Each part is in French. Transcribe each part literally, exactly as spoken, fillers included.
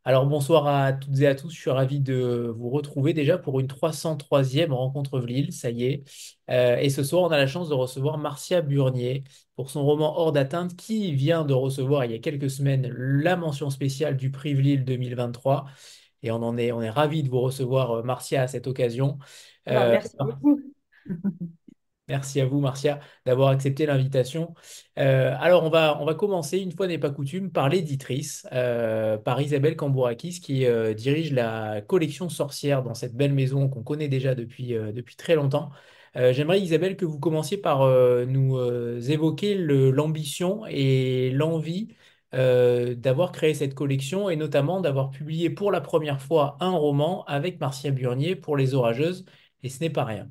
Alors bonsoir à toutes et à tous, je suis ravi de vous retrouver déjà pour une trois cent troisième rencontre Vlil, ça y est. Euh, et ce soir, on a la chance de recevoir Marcia Burnier pour son roman Hors d'atteinte qui vient de recevoir il y a quelques semaines la mention spéciale du prix Vlil deux mille vingt-trois. Et on en est, on est ravi de vous recevoir, euh, Marcia, à cette occasion. Alors, Euh, merci beaucoup. Merci à vous, Marcia, d'avoir accepté l'invitation. Euh, alors, on va, on va commencer, une fois n'est pas coutume, par l'éditrice, euh, par Isabelle Cambourakis, qui euh, dirige la collection Sorcière dans cette belle maison qu'on connaît déjà depuis, euh, depuis très longtemps. Euh, j'aimerais, Isabelle, que vous commenciez par euh, nous euh, évoquer le- l'ambition et l'envie euh, d'avoir créé cette collection et notamment d'avoir publié pour la première fois un roman avec Marcia Burnier pour Les Orageuses, et ce n'est pas rien.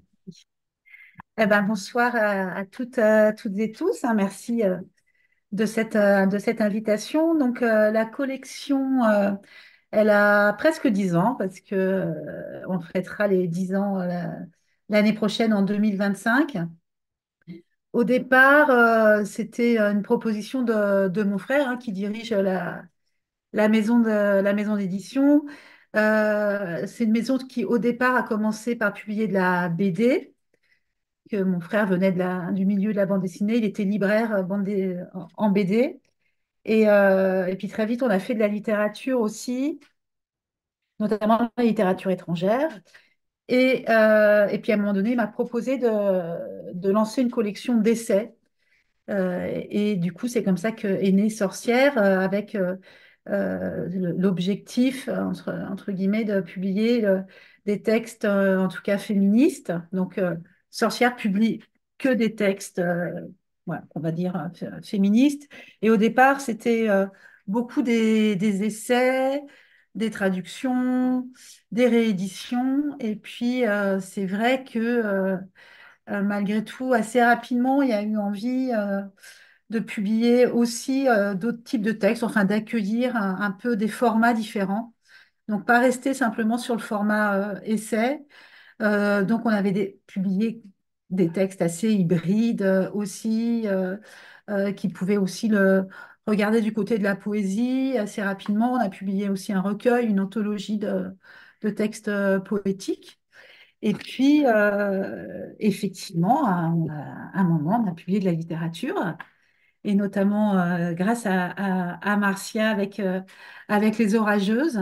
Eh ben, bonsoir à, à toutes, euh, toutes et tous, hein. Merci euh, de cette, euh, de cette invitation. Donc, euh, la collection, euh, elle a presque dix ans parce que, euh, on fêtera les dix ans euh, l'année prochaine en deux mille vingt-cinq. Au départ, euh, c'était une proposition de, de mon frère, hein, qui dirige la, la maison de, la maison d'édition. Euh, c'est une maison qui, au départ, a commencé par publier de la B D, que mon frère venait de la- du milieu de la bande dessinée. Il était libraire euh, bande dé- en en B D. Et, euh, et puis très vite, on a fait de la littérature aussi, notamment de la littérature étrangère. Et, euh, et puis à un moment donné, il m'a proposé de, de lancer une collection d'essais. Euh, et du coup, c'est comme ça que est née Sorcière, euh, avec euh, euh, l'objectif, euh, entre, entre guillemets, de publier euh, des textes, euh, en tout cas féministes. Donc, euh, Sorcière publie que des textes, euh, voilà, on va dire, euh, fé- féministes. Et au départ, c'était euh, beaucoup des, des essais, des traductions, des rééditions. Et puis, euh, c'est vrai que euh, euh, malgré tout, assez rapidement, il y a eu envie euh, de publier aussi euh, d'autres types de textes, enfin d'accueillir un, un peu des formats différents. Donc, pas rester simplement sur le format euh, essai. Euh, donc, on avait des- publié des textes assez hybrides euh, aussi, euh, euh, qui pouvaient aussi le, regarder du côté de la poésie. Assez rapidement, on a publié aussi un recueil, une anthologie de, de textes euh, poétiques. Et puis, euh, effectivement, à, à un moment, on a publié de la littérature, et notamment euh, grâce à, à, à Marcia avec, euh, avec Les Orageuses.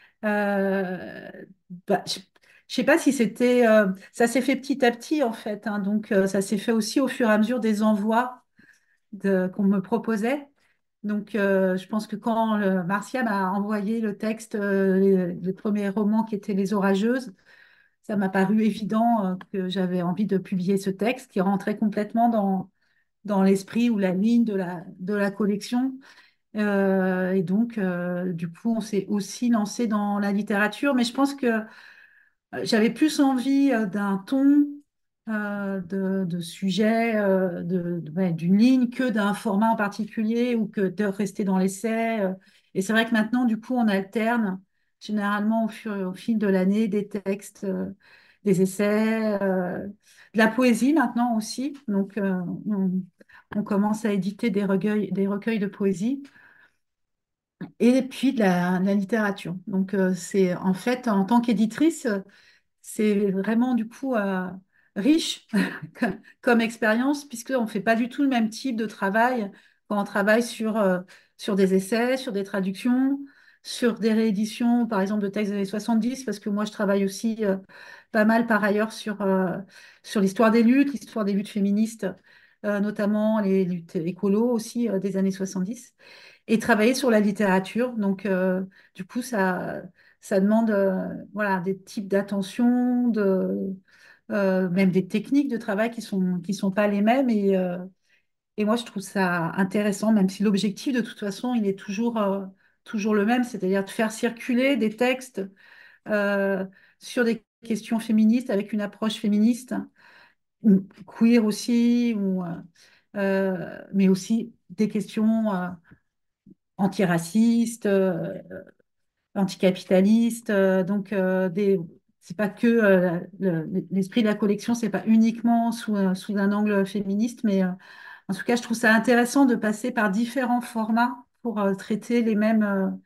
Euh, bah, je ne sais pas si c'était... euh, ça s'est fait petit à petit, en fait, hein. Donc, euh, ça s'est fait aussi au fur et à mesure des envois de, qu'on me proposait. Donc, euh, je pense que quand le, Marcia m'a envoyé le texte, euh, le, le premier roman qui était Les Orageuses, ça m'a paru évident euh, que j'avais envie de publier ce texte qui rentrait complètement dans, dans l'esprit ou la ligne de la, de la collection. Euh, et donc, euh, du coup, on s'est aussi lancé dans la littérature, mais je pense que euh, j'avais plus envie euh, d'un ton, euh, de, de sujet, euh, de, de- ouais, d'une ligne que d'un format en particulier ou que de rester dans l'essai. euh. Et c'est vrai que maintenant, du coup, on alterne généralement au fur, au fil de l'année des textes, euh, des essais, euh, de la poésie maintenant aussi. Donc, euh, on, on commence à éditer des recueils, des recueils de poésie et puis de la, de la littérature. Donc, euh, c'est en fait, en tant qu'éditrice, c'est vraiment du coup euh, riche comme, comme expérience, puisqu'on ne fait pas du tout le même type de travail quand on travaille sur, euh, sur des essais, sur des traductions, sur des rééditions, par exemple, de textes des années soixante-dix, parce que moi, je travaille aussi euh, pas mal par ailleurs sur, euh, sur l'histoire des luttes, l'histoire des luttes féministes, euh, notamment les luttes écolo aussi euh, des années soixante-dix, et travailler sur la littérature. Donc, euh, du coup, ça, ça demande euh, voilà, des types d'attention, de, euh, même des techniques de travail qui sont, qui sont pas les mêmes. Et, euh, et moi, je trouve ça intéressant, même si l'objectif, de toute façon, il est toujours, euh, toujours le même, c'est-à-dire de faire circuler des textes euh, sur des questions féministes avec une approche féministe, ou queer aussi, ou, euh, euh, mais aussi des questions euh, antiracistes, euh, anticapitalistes. Euh, donc, euh, des, c'est pas que euh, le- l'esprit de la collection, c'est pas uniquement sous, un- sous un angle féministe, mais euh, en tout cas, je trouve ça intéressant de passer par différents formats pour euh, traiter les mêmes, euh,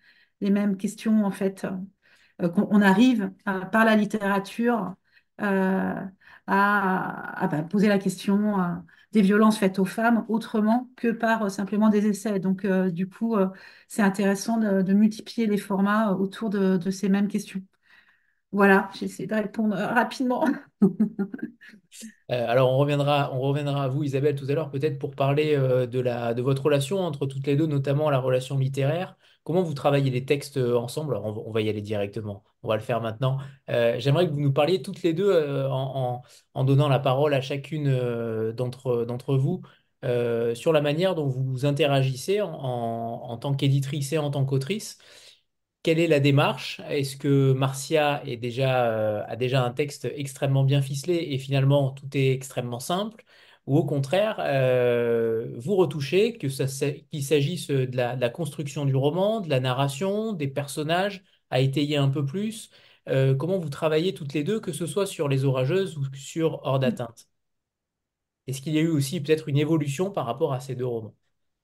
les mêmes questions, en fait, euh, qu'on on arrive à- par la littérature euh, à, à, bah, poser la question euh, des violences faites aux femmes autrement que par euh, simplement des essais. Donc, euh, du coup, euh, c'est intéressant de, de multiplier les formats autour de, de ces mêmes questions. Voilà, j'essaie de répondre euh, rapidement. Euh, alors, on reviendra, on reviendra à vous, Isabelle, tout à l'heure, peut-être pour parler euh, de la, de votre relation entre toutes les deux, notamment la relation littéraire. Comment vous travaillez les textes euh, ensemble? Alors, on, va on va y aller directement. On va le faire maintenant. Euh, j'aimerais que vous nous parliez toutes les deux euh, en, en- en donnant la parole à chacune euh, d'entre, d'entre vous euh, sur la manière dont vous interagissez en, en- en tant qu'éditrice et en tant qu'autrice. Quelle est la démarche? Est-ce que Marcia est déjà, euh, a déjà un texte extrêmement bien ficelé et finalement tout est extrêmement simple? Ou au contraire, euh, vous retouchez, que ça, ça- qu'il s'agisse de la, de la construction du roman, de la narration, des personnages, à étayer un peu plus? Euh, comment vous travaillez toutes les deux, que ce soit sur Les Orageuses ou sur Hors d'atteinte? Est-ce qu'il y a eu aussi peut-être une évolution par rapport à ces deux romans?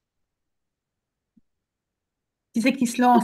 Qui c'est qui se lance?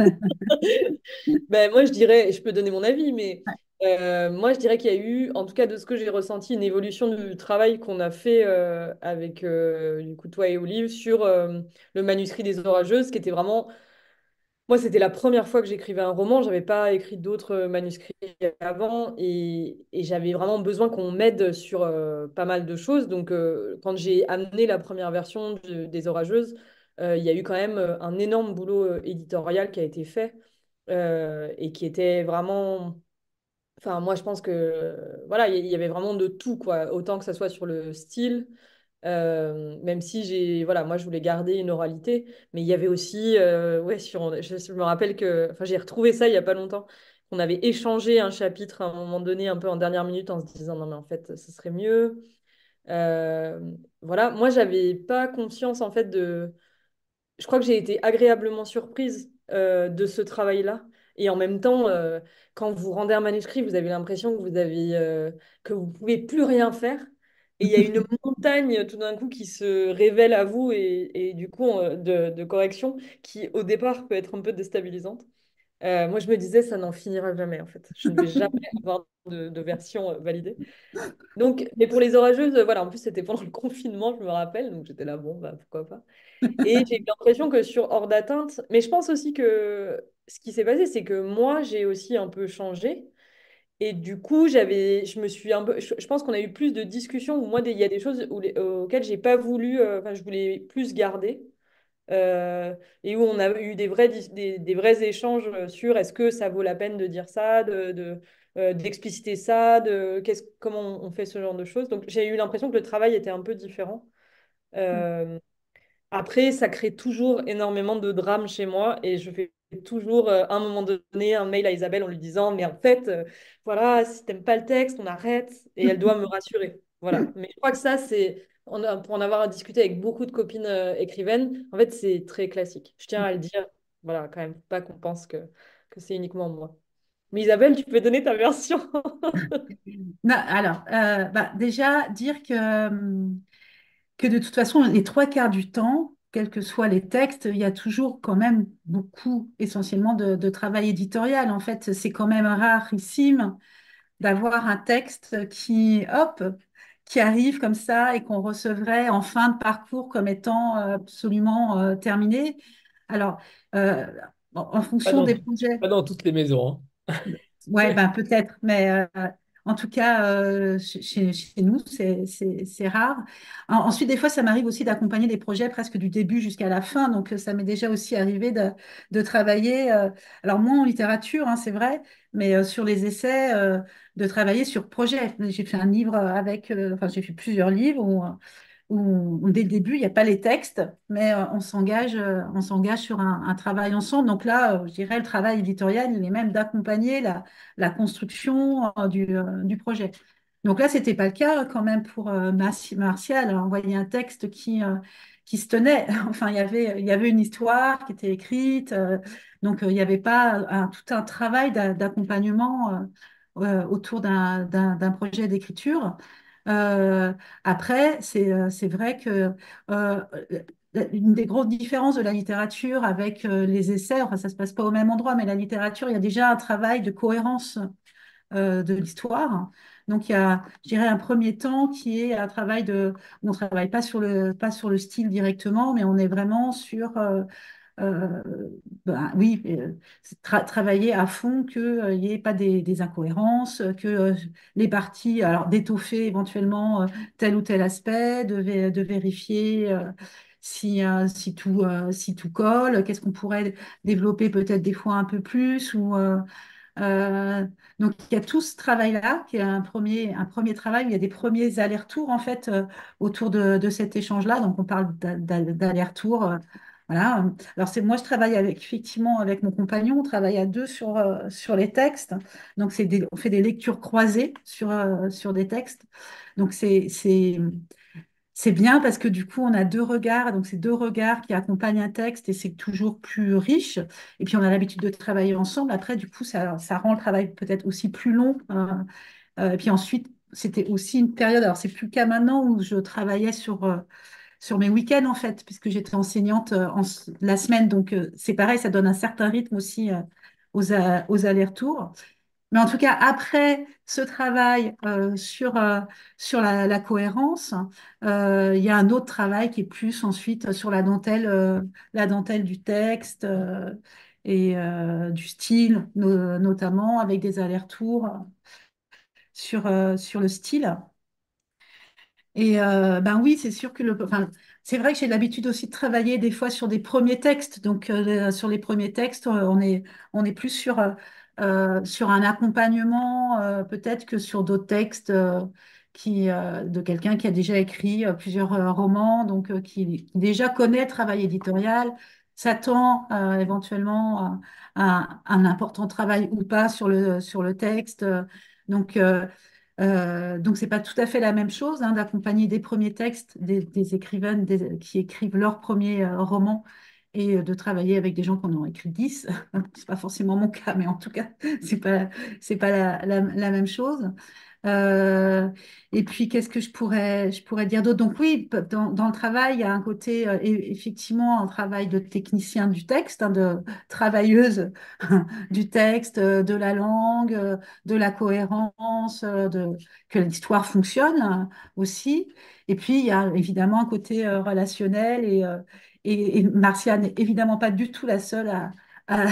Ben, moi, je dirais, je peux donner mon avis, mais euh, moi, je dirais qu'il y a eu, en tout cas de ce que j'ai ressenti, une évolution du travail qu'on a fait euh, avec euh, du coup, toi et Olive sur euh, le manuscrit des Orageuses, qui était vraiment. Moi, c'était la première fois que j'écrivais un roman. J'avais pas écrit d'autres euh, manuscrits avant et, et j'avais vraiment besoin qu'on m'aide sur euh, pas mal de choses. Donc, euh, quand j'ai amené la première version de- des Orageuses, euh, il y a eu quand même euh, un énorme boulot euh, éditorial qui a été fait euh, et qui était vraiment. Enfin, moi, je pense que euh, voilà, il y avait vraiment de tout, quoi. Autant que ça soit sur le style, euh, même si j'ai, voilà, moi, je voulais garder une oralité, mais il y avait aussi, euh, ouais, sur, je, je me rappelle que, enfin, j'ai retrouvé ça il y a pas longtemps. On avait échangé un chapitre à un moment donné, un peu en dernière minute, en se disant non, mais en fait, ce serait mieux. Euh, voilà, moi, j'avais pas conscience en fait de je crois que j'ai été agréablement surprise euh, de ce travail-là. Et en même temps, euh, quand vous rendez un manuscrit, vous avez l'impression que vous avez, euh, que vous pouvez plus rien faire. Et il y a une montagne tout d'un coup qui se révèle à vous et, et du coup euh, de, de correction qui au départ peut être un peu déstabilisante. Euh, moi, je me disais, ça n'en finira jamais en fait. Je ne vais jamais avoir de, de version euh, validée. Donc, mais pour les orageuses, euh, voilà, en plus c'était pendant le confinement, je me rappelle, donc j'étais là, bon, bah, pourquoi pas. Et j'ai eu l'impression que sur Hors d'atteinte, mais je pense aussi que ce qui s'est passé, c'est que moi, j'ai aussi un peu changé. Et du coup, j'avais, je me suis un peu, je, je pense qu'on a eu plus de discussions où moi, des- il y a des choses où les- auxquelles j'ai pas voulu, euh, enfin, je voulais plus garder. Euh, et où on a eu des vrais, dis- des, des vrais échanges sur est-ce que ça vaut la peine de dire ça, de, de, euh, d'expliciter ça, de qu'est-ce, comment on fait ce genre de choses. Donc, j'ai eu l'impression que le travail était un peu différent. Euh, Après, ça crée toujours énormément de drame chez moi et je fais toujours, euh, à un moment donné, un mail à Isabelle en lui disant, mais en fait, euh, voilà, si t'aimes pas le texte, on arrête et elle doit me rassurer. Voilà. Mais je crois que ça, c'est, on a- pour en avoir discuté avec beaucoup de copines euh, écrivaines, en fait, c'est très classique. Je tiens à le dire, voilà, quand même, faut pas qu'on pense que, que c'est uniquement moi. Mais Isabelle, tu peux donner ta version. Non, alors, euh, bah, déjà, dire que, hum, que de toute façon, les trois quarts du temps, quels que soient les textes, il y a toujours quand même beaucoup, essentiellement, de, de travail éditorial. En fait, c'est quand même rarissime d'avoir un texte qui, hop, qui arrive comme ça et qu'on recevrait en fin de parcours comme étant euh, absolument euh, terminé. Alors, euh, en en Pas fonction dans, des tout- projets. pas dans toutes les maisons, Ouais, hein. ben peut-être, mais euh, en tout cas, euh, chez, chez- chez nous, c'est c'est- c'est rare. En- ensuite, des fois, ça m'arrive aussi d'accompagner des projets presque du début jusqu'à la fin. Donc, euh, ça m'est déjà aussi arrivé de, de travailler, euh, alors moins en littérature, hein, c'est vrai, mais euh, sur les essais, euh, de travailler sur projet. J'ai fait un livre avec, euh, enfin, j'ai fait plusieurs livres où, où, dès le début, il n'y a pas les textes, mais euh, on s'engage, euh, on s'engage sur un, un travail ensemble. Donc là, euh, je dirais, le travail éditorial, il est même d'accompagner la, la construction euh, du, euh, du projet. Donc là, c'était pas le cas quand même pour euh, Marti- Martial. On voyait un texte qui, euh, qui se tenait. Enfin, il y avait, il y avait une histoire qui était écrite. Euh, donc, euh, il n'y avait pas un- tout un travail d'a- d'accompagnement euh, euh, autour d'un d'un- d'un projet d'écriture. Euh, Après, c'est euh, c'est vrai que euh, une des grosses différences de la littérature avec euh, les essais, enfin ça se passe pas au même endroit, mais la littérature, il y a déjà un travail de cohérence euh, de l'histoire. Donc il y a, je dirais, un premier temps qui est un travail de, on ne travaille pas sur le, pas sur le style directement, mais on est vraiment sur euh, euh, ben, oui, euh, tra- travailler à fond qu'il n'y ait pas des, des incohérences, que euh, les parties, alors d'étoffer éventuellement euh, tel ou tel aspect, de, vé- de vérifier euh, si, euh, si tout, euh, si tout colle, qu'est-ce qu'on pourrait développer peut-être des fois un peu plus. Ou, euh, euh, donc il y a tout ce travail-là qui est un premier, un premier travail, il y a des premiers allers-retours en fait euh, autour de, de cet échange-là. Donc on parle d'a- d'a- d'aller-retour. euh, voilà. Alors c'est moi je travaille avec effectivement avec mon compagnon, on travaille à deux sur euh, sur les textes. Donc c'est des- on fait des lectures croisées sur euh, sur des textes. Donc c'est c'est c'est bien parce que du coup on a deux regards, donc c'est deux regards qui accompagnent un texte et c'est toujours plus riche. Et puis on a l'habitude de travailler ensemble. Après du coup ça ça rend le travail peut-être aussi plus long. euh, euh, et puis ensuite c'était aussi une période. Alors c'est plus le cas maintenant où je travaillais sur euh, sur mes week-ends en fait, puisque j'étais enseignante euh, en s- la semaine. Donc euh, c'est pareil, ça donne un certain rythme aussi euh, aux, a- aux allers-retours. Mais en tout cas, après ce travail euh, sur, euh, sur la, la cohérence, euh, il y a un autre travail qui est plus ensuite sur la dentelle, euh, la dentelle du texte euh, et euh, du style, no- notamment avec des allers-retours sur, euh, sur le style. Et euh, ben oui, c'est sûr que le, enfin, c'est vrai que j'ai l'habitude aussi de travailler des fois sur des premiers textes. Donc euh, sur les premiers textes, euh, on est on est plus sur euh, euh, sur un accompagnement euh, peut-être que sur d'autres textes euh, qui euh, de quelqu'un qui a déjà écrit euh, plusieurs euh, romans, donc euh, qui, qui déjà connaît le travail éditorial, s'attend euh, éventuellement à, à un important travail ou pas sur le sur le texte. Donc euh, euh, donc, c'est pas tout à fait la même chose hein, d'accompagner des premiers textes, des, des écrivaines des- qui écrivent leur premier euh, roman et euh, de travailler avec des gens qui en ont écrit dix. C'est pas forcément mon cas, mais en tout cas, c'est pas, c'est pas la, la- la même chose. Euh, et puis, qu'est-ce que je pourrais, je pourrais dire d'autre? Donc, oui, pe- dans, dans le travail, il y a un côté, euh, e- effectivement, un travail de technicien du texte, hein, de travailleuse du texte, euh, de la langue, euh, de la cohérence, euh, de, que l'histoire fonctionne euh, aussi. Et puis, il y a évidemment un côté euh, relationnel et, euh, et, et Marcia n'est évidemment pas du tout la seule à, à,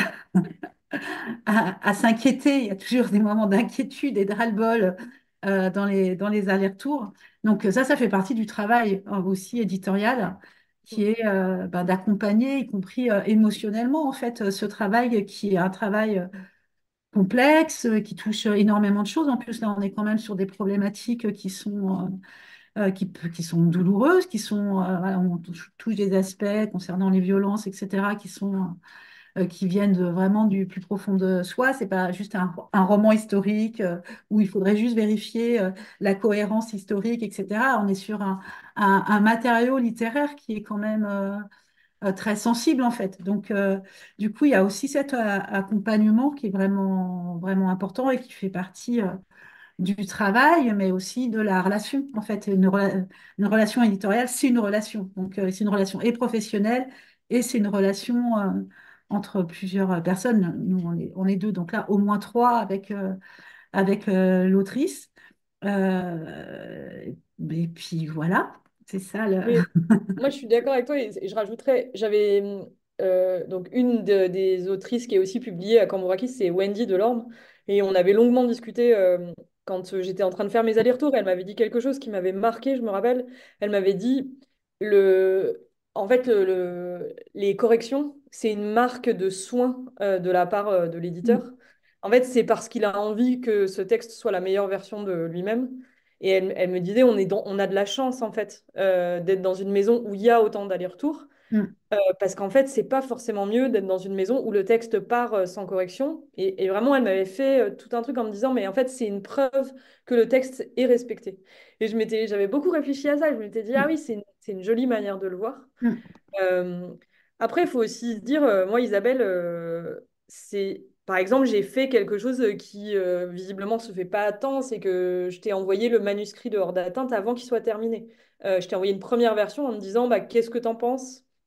à, à s'inquiéter. Il y a toujours des moments d'inquiétude et de ras-le-bol euh, dans les, dans les allers-retours. Donc ça, ça fait partie du travail euh, aussi éditorial qui est euh, ben, d'accompagner, y compris euh, émotionnellement, en fait, euh, ce travail qui est un travail euh, complexe, euh, qui touche énormément de choses. En plus, là, on est quand même sur des problématiques qui sont, euh, euh, qui, qui sont douloureuses, qui sont, euh, voilà, on touche, touche des aspects concernant les violences, et cetera, qui sont euh, qui viennent de- vraiment du plus profond de soi. C'est pas juste un, un roman historique euh, où il faudrait juste vérifier euh, la cohérence historique, et cetera. On est sur un, un- un matériau littéraire qui est quand même euh, euh, très sensible en fait. Donc, euh, du coup, il y a aussi cet euh, accompagnement qui est vraiment, vraiment important et qui fait partie euh, du travail, mais aussi de la relation. En fait, une, rela- une relation éditoriale, c'est une relation. Donc, euh, c'est une relation et professionnelle et c'est une relation euh, entre plusieurs personnes. Nous, on est, on est deux, donc là, au moins trois avec, euh, avec euh, l'autrice. Euh, et puis voilà, c'est ça le. Mais moi, je suis d'accord avec toi et, et je rajouterais, j'avais euh, donc une de- des autrices qui est aussi publiée à Cambourakis, c'est Wendy Delorme, et on avait longuement discuté euh, quand euh, j'étais en train de faire mes allers-retours. Elle m'avait dit quelque chose qui m'avait marqué, je me rappelle. Elle m'avait dit le, en fait, le, le- les corrections, c'est une marque de soin euh, de la part euh, de l'éditeur. En fait, c'est parce qu'il a envie que ce texte soit la meilleure version de lui-même. Et elle, elle me disait, on est dans- on a de la chance, en fait, euh, d'être dans une maison où il y a autant d'allers-retours. Mm, Euh, parce qu'en fait, c'est pas forcément mieux d'être dans une maison où le texte part euh, sans correction. Et, et vraiment, elle m'avait fait euh, tout un truc en me disant, mais en fait, c'est une preuve que le texte est respecté. Et je m'étais, j'avais beaucoup réfléchi à ça. Je m'étais dit, ah mm, oui, c'est une, c'est une jolie manière de le voir. mm, Euh, Après, il faut aussi se dire, euh, moi, Isabelle, euh, c'est, par exemple, j'ai fait quelque chose qui euh, visiblement se fait pas tant, c'est que je t'ai envoyé le manuscrit de Hors d'atteinte avant qu'il soit terminé. Euh, je t'ai envoyé une première version en me disant, bah, qu'est-ce que t'en penses?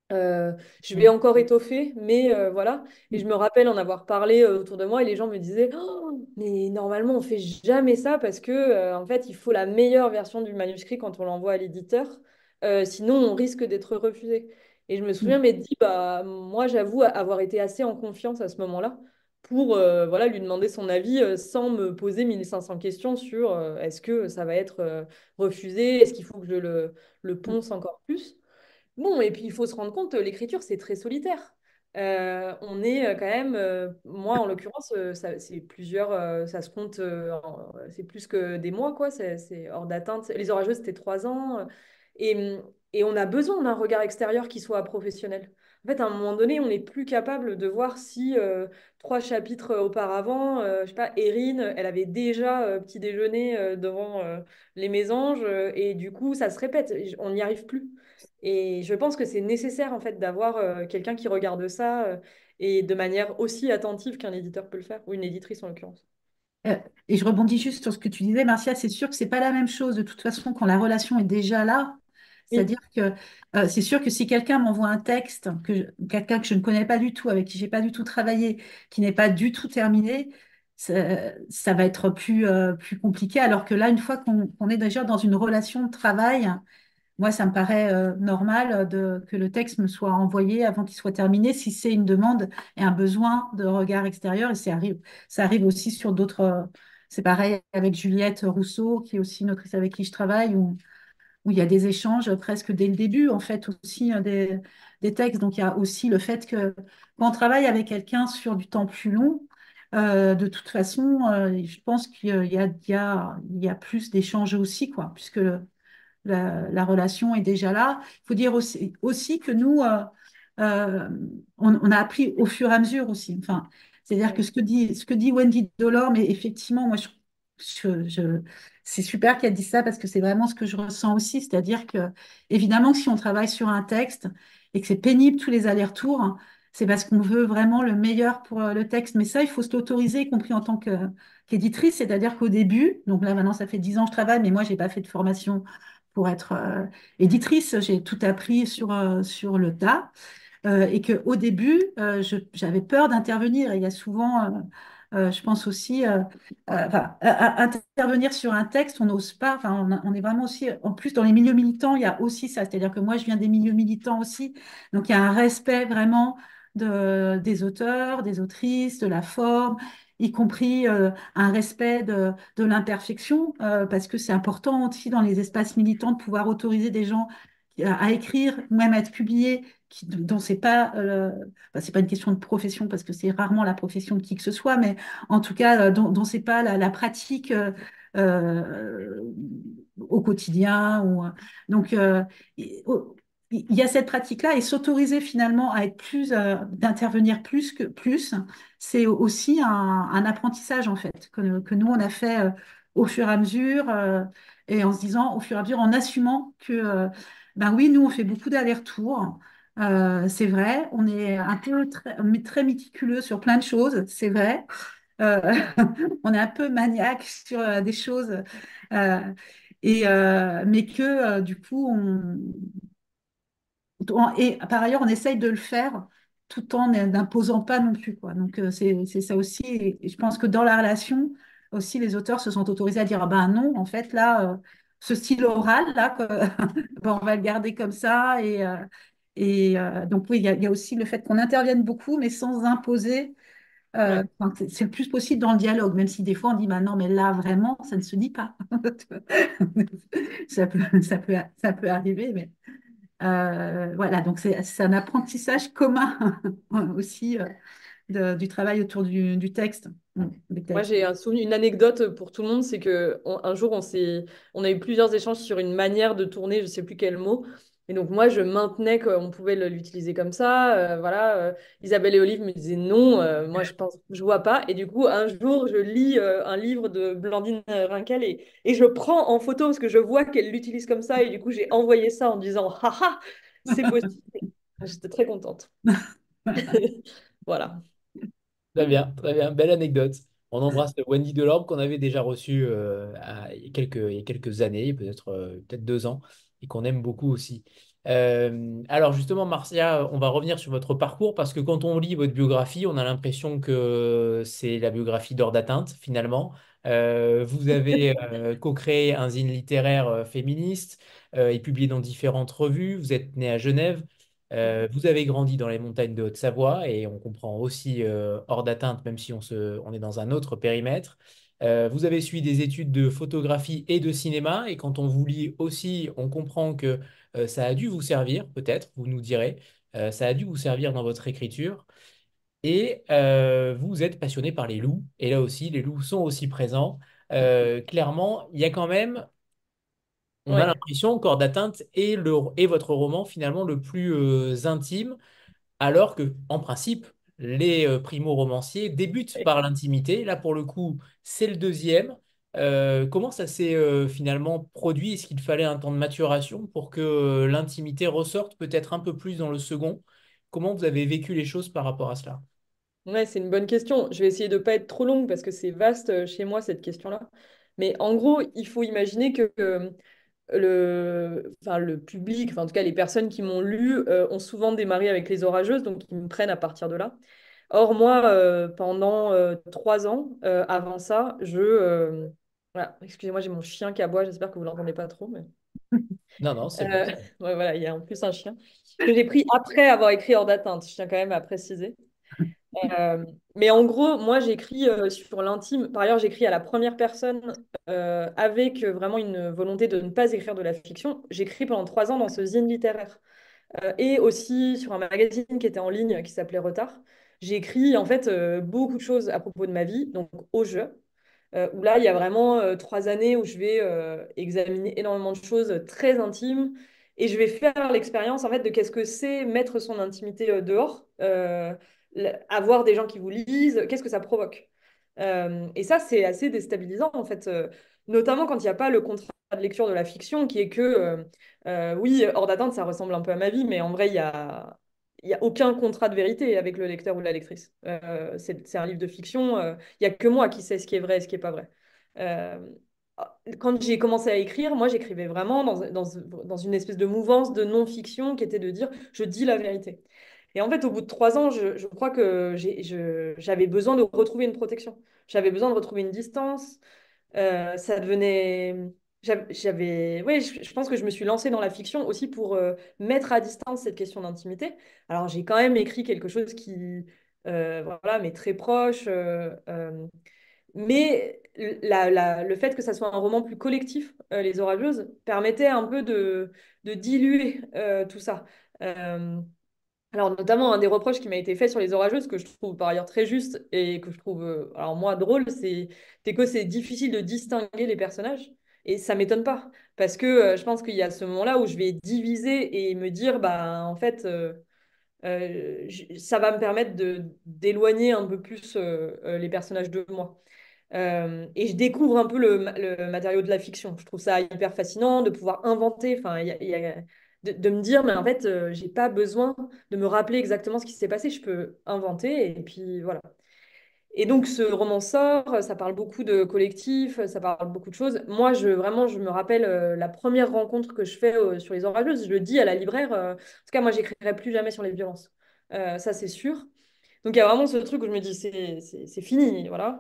Euh, je vais Ouais. encore étoffer, mais euh, voilà. Et je me rappelle en avoir parlé euh, autour de moi et les gens me disaient, oh, mais normalement on fait jamais ça parce que euh, en fait il faut la meilleure version du manuscrit quand on l'envoie à l'éditeur. Euh, sinon on risque d'être refusé. Et je me souviens m'être dit, bah moi j'avoue avoir été assez en confiance à ce moment-là pour euh, voilà lui demander son avis euh, sans me poser mille cinq cents questions sur euh, est-ce que ça va être euh, refusé, est-ce qu'il faut que je le, le ponce encore plus. Bon, et puis il faut se rendre compte, euh, l'écriture, c'est très solitaire. Euh, on est euh, quand même, euh, moi en l'occurrence, euh, ça, c'est plusieurs, euh, ça se compte, euh, en- c'est plus que des mois, quoi, c'est c'est hors d'atteinte. Les orageuses, c'était trois ans. euh, et, et on a besoin d'un regard extérieur qui soit professionnel. En fait, à un moment donné, on n'est plus capable de voir si euh, trois chapitres auparavant, euh, je sais pas, Erin, elle avait déjà euh, petit déjeuner euh, devant euh, les mésanges, euh, et du coup, ça se répète. On n'y arrive plus. Et je pense que c'est nécessaire en fait d'avoir euh, quelqu'un qui regarde ça euh, et de manière aussi attentive qu'un éditeur peut le faire, ou une éditrice en l'occurrence. Euh, et je rebondis juste sur ce que tu disais, Marcia, c'est sûr que c'est pas la même chose de toute façon quand la relation est déjà là. Oui, C'est-à-dire que euh, c'est sûr que si quelqu'un m'envoie un texte, que je- quelqu'un que je ne connais pas du tout, avec qui j'ai pas du tout travaillé, qui n'est pas du tout terminé, ça, ça va être plus, euh, plus compliqué. Alors que là, une fois qu'on qu'on est déjà dans une relation de travail, moi, ça me paraît euh, normal de, que le texte me soit envoyé avant qu'il soit terminé, si c'est une demande et un besoin de regard extérieur. Et ça arrive, ça arrive aussi sur d'autres. euh, c'est pareil avec Juliette Rousseau, qui est aussi une autrice avec qui je travaille, où, où il y a des échanges presque dès le début, en fait, aussi euh, des, des textes. Donc, il y a aussi le fait que quand on travaille avec quelqu'un sur du temps plus long, euh, de toute façon, euh, je pense qu'il y a, il y a, il y a plus d'échanges aussi, quoi, puisque la, la relation est déjà là. Il faut dire aussi, aussi que nous, euh, euh, on, on a appris au fur et à mesure aussi. Enfin, c'est-à-dire que ouais. ce que dit, ce que dit Wendy Delorme, et effectivement, moi, je, je- je- c'est super qu'elle dise ça parce que c'est vraiment ce que je ressens aussi. C'est-à-dire que, évidemment, si on travaille sur un texte et que c'est pénible tous les allers-retours, hein, c'est parce qu'on veut vraiment le meilleur pour euh, le texte. Mais ça, il faut se l'autoriser, y compris en tant que, qu'éditrice. C'est-à-dire qu'au début, donc là, maintenant, ça fait dix ans que je travaille, mais moi, j'ai pas fait de formation pour être euh, éditrice. J'ai tout appris sur, euh, sur le tas. Euh, et qu'au début, euh, je- j'avais peur d'intervenir. Et il y a souvent, euh, euh, je pense aussi, euh, euh, enfin, à- à- intervenir sur un texte, on n'ose pas. Enfin, on, a- on est vraiment aussi, en plus, dans les milieux militants, il y a aussi ça. C'est-à-dire que moi, je viens des milieux militants aussi. Donc, il y a un respect vraiment de, des auteurs, des autrices, de la forme, y compris euh, un respect de, de l'imperfection, euh, parce que c'est important aussi dans les espaces militants de pouvoir autoriser des gens à, à écrire, même à être publiés qui, dont c'est pas, euh, bah, c'est pas une question de profession parce que c'est rarement la profession de qui que ce soit, mais en tout cas, euh, dont, dont c'est pas la, la pratique euh, euh, au quotidien. Ou, euh, donc, euh, il oh, il y a cette pratique-là et s'autoriser finalement à être plus, euh, d'intervenir plus que plus, c'est aussi un, un apprentissage en fait que, que nous on a fait euh, au fur et à mesure euh, et en se disant au fur et à mesure, en assumant que euh, ben oui, nous on fait beaucoup d'allers-retours. Euh, c'est vrai, on est un peu très, on est très méticuleux sur plein de choses, c'est vrai. Euh, on est un peu maniaque sur euh, des choses, euh, et, euh, mais que euh, du coup, on, on- et par ailleurs, on essaye de le faire tout en n'imposant pas non plus, quoi. Donc, euh, c'est, c'est ça aussi. Et je pense que dans la relation, aussi, les auteurs se sont autorisés à dire, ah ben non, en fait, là, euh, ce style oral, là, que- ben, on va le garder comme ça. Et, euh, et euh, donc, oui, il y, a il y a aussi le fait qu'on intervienne beaucoup, mais sans imposer. euh, Ouais. enfin, c'est c'est le plus possible dans le dialogue, même si des fois on dit, bah non, mais là, vraiment, ça ne se dit pas. Ça peut, ça peut, ça peut arriver, mais euh, voilà, donc c'est c'est un apprentissage commun aussi euh, de- du travail autour du, du texte, mm, des Moi, textes. j'ai un souvenir, une anecdote pour tout le monde, c'est que on- un jour, on s'est, on a eu plusieurs échanges sur une manière de tourner, je sais plus quel mot. Et donc moi, je maintenais qu'on pouvait le- l'utiliser comme ça. Euh, voilà, euh, Isabelle et Olive me disaient non. Euh, moi, je pense, je vois pas. Et du coup, un jour, je lis euh, un livre de Blandine Rinkel et, et je prends en photo parce que je vois qu'elle l'utilise comme ça. Et du coup, j'ai envoyé ça en disant, haha, c'est possible. J'étais très contente. Voilà. Très bien, très bien. Belle anecdote. On embrasse Wendy Delorme qu'on avait déjà reçu euh, à- il y a quelques, il y a quelques années, peut-être euh, peut-être deux ans, et qu'on aime beaucoup aussi. Euh, alors justement, Marcia, on va revenir sur votre parcours parce que quand on lit votre biographie, on a l'impression que c'est la biographie d'Hors d'atteinte finalement. Euh, vous avez euh, co-créé un zine littéraire euh, féministe euh, et publié dans différentes revues. Vous êtes né à Genève. Euh, vous avez grandi dans les montagnes de Haute-Savoie et on comprend aussi euh, Hors d'atteinte, même si on se, on est dans un autre périmètre. Euh, vous avez suivi des études de photographie et de cinéma et quand on vous lit aussi, on comprend que euh, ça a dû vous servir, peut-être, vous nous direz. Euh, ça a dû vous servir dans votre écriture. Et euh, vous êtes passionné par les loups. Et là aussi, les loups sont aussi présents. Euh, clairement, il y a quand même, on a Ouais. l'impression qu'Hors d'atteinte est, le, est votre roman finalement le plus euh, intime alors que, en principe, les euh, primo-romanciers débutent par l'intimité. Là, pour le coup, c'est le deuxième. Euh, comment ça s'est euh, finalement produit? Est-ce qu'il fallait un temps de maturation pour que euh, l'intimité ressorte peut-être un peu plus dans le second? Comment vous avez vécu les choses par rapport à cela? Ouais, c'est une bonne question. Je vais essayer de ne pas être trop longue parce que c'est vaste euh, chez moi cette question-là. Mais en gros, il faut imaginer que euh, le, enfin, le public, enfin, en tout cas les personnes qui m'ont lu, euh, ont souvent démarré avec Les Orageuses, donc ils me prennent à partir de là. Or, moi, euh, pendant euh, trois ans, euh, avant ça, je... euh, voilà, excusez-moi, j'ai mon chien qui aboie, j'espère que vous ne l'entendez pas trop. Mais... Non, non, c'est bon. Euh, ouais, voilà, il y a en plus un chien que j'ai pris après avoir écrit Hors d'atteinte, je tiens quand même à préciser. Euh, mais en gros, moi, j'écris euh, sur l'intime. Par ailleurs, j'écris à la première personne euh, avec euh, vraiment une volonté de ne pas écrire de la fiction. J'écris pendant trois ans dans ce zine littéraire. Euh, et aussi sur un magazine qui était en ligne qui s'appelait Retard. J'ai écrit en fait euh, beaucoup de choses à propos de ma vie, donc au jeu. Euh, où là, il y a vraiment euh, trois années où je vais euh, examiner énormément de choses très intimes et je vais faire l'expérience en fait de qu'est-ce que c'est mettre son intimité euh, dehors, euh, l- avoir des gens qui vous lisent, qu'est-ce que ça provoque. Euh, et ça, c'est assez déstabilisant en fait, euh, notamment quand il n'y a pas le contrat de lecture de la fiction qui est que, euh, euh, oui, Hors d'atteinte, ça ressemble un peu à ma vie, mais en vrai, il y a, il y a aucun contrat de vérité avec le lecteur ou la lectrice. Euh, c'est, c'est un livre de fiction. euh, il n'y a que moi qui sais ce qui est vrai et ce qui n'est pas vrai. Euh, Quand j'ai commencé à écrire, moi, j'écrivais vraiment dans, dans, dans une espèce de mouvance de non-fiction qui était de dire je dis la vérité. Et en fait, au bout de trois ans, je, je crois que j'ai, je- j'avais besoin de retrouver une protection. J'avais besoin de retrouver une distance. Euh, ça devenait. J'av- J'avais. Oui, je, je pense que je me suis lancée dans la fiction aussi pour euh, mettre à distance cette question d'intimité. Alors, j'ai quand même écrit quelque chose qui. Euh, voilà, mais très proche. euh, euh, mais la- la- le fait que ça soit un roman plus collectif, euh, Les Orageuses, permettait un peu de, de diluer euh, tout ça. Euh, alors, notamment, un des reproches qui m'a été fait sur Les Orageuses, que je trouve par ailleurs très juste et que je trouve, euh, alors moi, drôle, c'est c'est que c'est difficile de distinguer les personnages. Et ça m'étonne pas, parce que euh, je pense qu'il y a ce moment-là où je vais diviser et me dire, bah, en fait, euh, euh, j- ça va me permettre de d'éloigner un peu plus euh, euh, les personnages de moi. Euh, et je découvre un peu le, ma- le matériau de la fiction. Je trouve ça hyper fascinant de pouvoir inventer, enfin, il y a- il y a- de, de me dire, mais en fait, euh, j'ai pas besoin de me rappeler exactement ce qui s'est passé. Je peux inventer et puis voilà. Et donc, ce roman sort, ça parle beaucoup de collectif, ça parle beaucoup de choses. Moi, je, vraiment, je me rappelle euh, la première rencontre que je fais euh, sur Les Orageuses. Je le dis à la libraire, euh, en tout cas, moi, j'écrirai plus jamais sur les violences. Euh, ça, c'est sûr. Donc, il y a vraiment ce truc où je me dis, c'est c'est- c'est fini, voilà.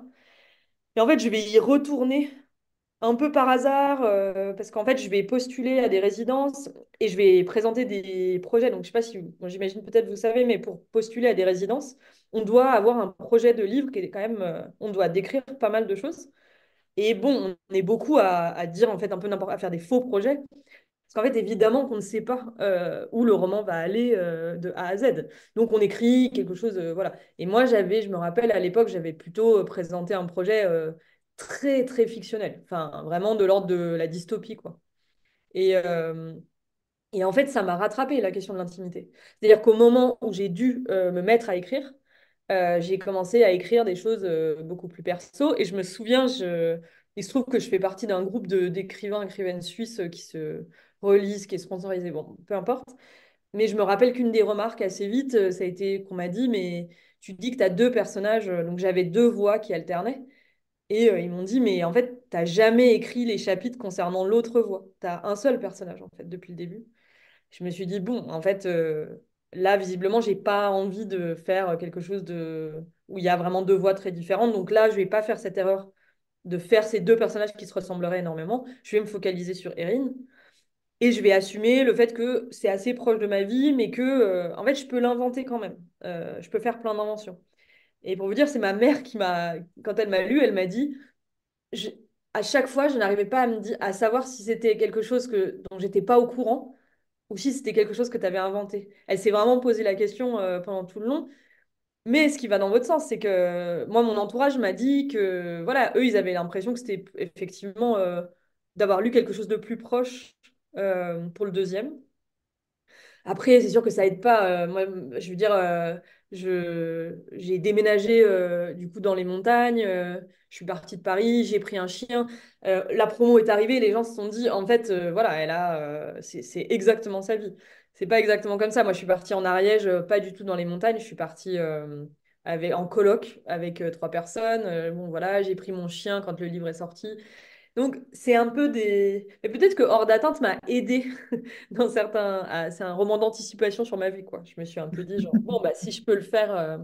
Et en fait, je vais y retourner un peu par hasard, euh, parce qu'en fait, je vais postuler à des résidences et je vais présenter des projets. Donc, je sais pas si, bon, j'imagine peut-être vous savez, mais pour postuler à des résidences, on doit avoir un projet de livre qui est quand même, euh, on doit décrire pas mal de choses. Et bon, on est beaucoup à, à dire en fait un peu n'importe, à faire des faux projets. Parce qu'en fait, évidemment qu'on ne sait pas euh, où le roman va aller euh, de A à Z. Donc, on écrit quelque chose, euh, voilà. Et moi, j'avais, je me rappelle, à l'époque, j'avais plutôt euh, présenté un projet euh, très, très fictionnel. Enfin, vraiment de l'ordre de la dystopie, quoi. Et, euh, et en fait, ça m'a rattrapé la question de l'intimité. C'est-à-dire qu'au moment où j'ai dû euh, me mettre à écrire, euh, j'ai commencé à écrire des choses euh, beaucoup plus perso. Et je me souviens, je... il se trouve que je fais partie d'un groupe de, d'écrivains, écrivaines suisses euh, qui se relisent, qui est sponsorisé. Bon, peu importe. Mais je me rappelle qu'une des remarques assez vite, euh, ça a été qu'on m'a dit, mais tu dis que tu as deux personnages. euh, Donc j'avais deux voix qui alternaient. Et euh, ils m'ont dit, mais en fait, t'as jamais écrit les chapitres concernant l'autre voix. Tu as un seul personnage, en fait, depuis le début. je me suis dit, bon, en fait, euh, là, visiblement, j'ai pas envie de faire quelque chose de... où il y a vraiment deux voix très différentes. Donc là, je vais pas faire cette erreur de faire ces deux personnages qui se ressembleraient énormément. Je vais me focaliser sur Erin. Et je vais assumer le fait que c'est assez proche de ma vie, mais que, euh, en fait, je peux l'inventer quand même. Euh, je peux faire plein d'inventions. Et pour vous dire, c'est ma mère qui m'a, quand elle m'a lu, elle m'a dit, je- à chaque fois, je n'arrivais pas à me dire, à savoir si c'était quelque chose que, dont j'étais pas au courant ou si c'était quelque chose que tu avais inventé. Elle s'est vraiment posé la question euh, pendant tout le long. Mais ce qui va dans votre sens, c'est que moi, mon entourage m'a dit que, voilà, eux, ils avaient l'impression que c'était effectivement euh, d'avoir lu quelque chose de plus proche euh, pour le deuxième. Après, c'est sûr que ça aide pas. Euh, moi, je veux dire, euh, je, j'ai déménagé euh, du coup dans les montagnes. Euh, je suis partie de Paris, j'ai pris un chien. Euh, la promo est arrivée, les gens se sont dit, en fait, euh, voilà, elle a, euh, c'est, c'est exactement sa vie. C'est pas exactement comme ça. Moi, je suis partie en Ariège, euh, pas du tout dans les montagnes. Je suis partie euh, avec, en coloc avec euh, trois personnes. Euh, bon, voilà, j'ai pris mon chien quand le livre est sorti. Donc, c'est un peu des... Mais peut-être que Hors d'atteinte m'a aidé dans certains... à- C'est un roman d'anticipation sur ma vie, quoi. Je me suis un peu dit, genre, bon, bah, si je peux le faire euh,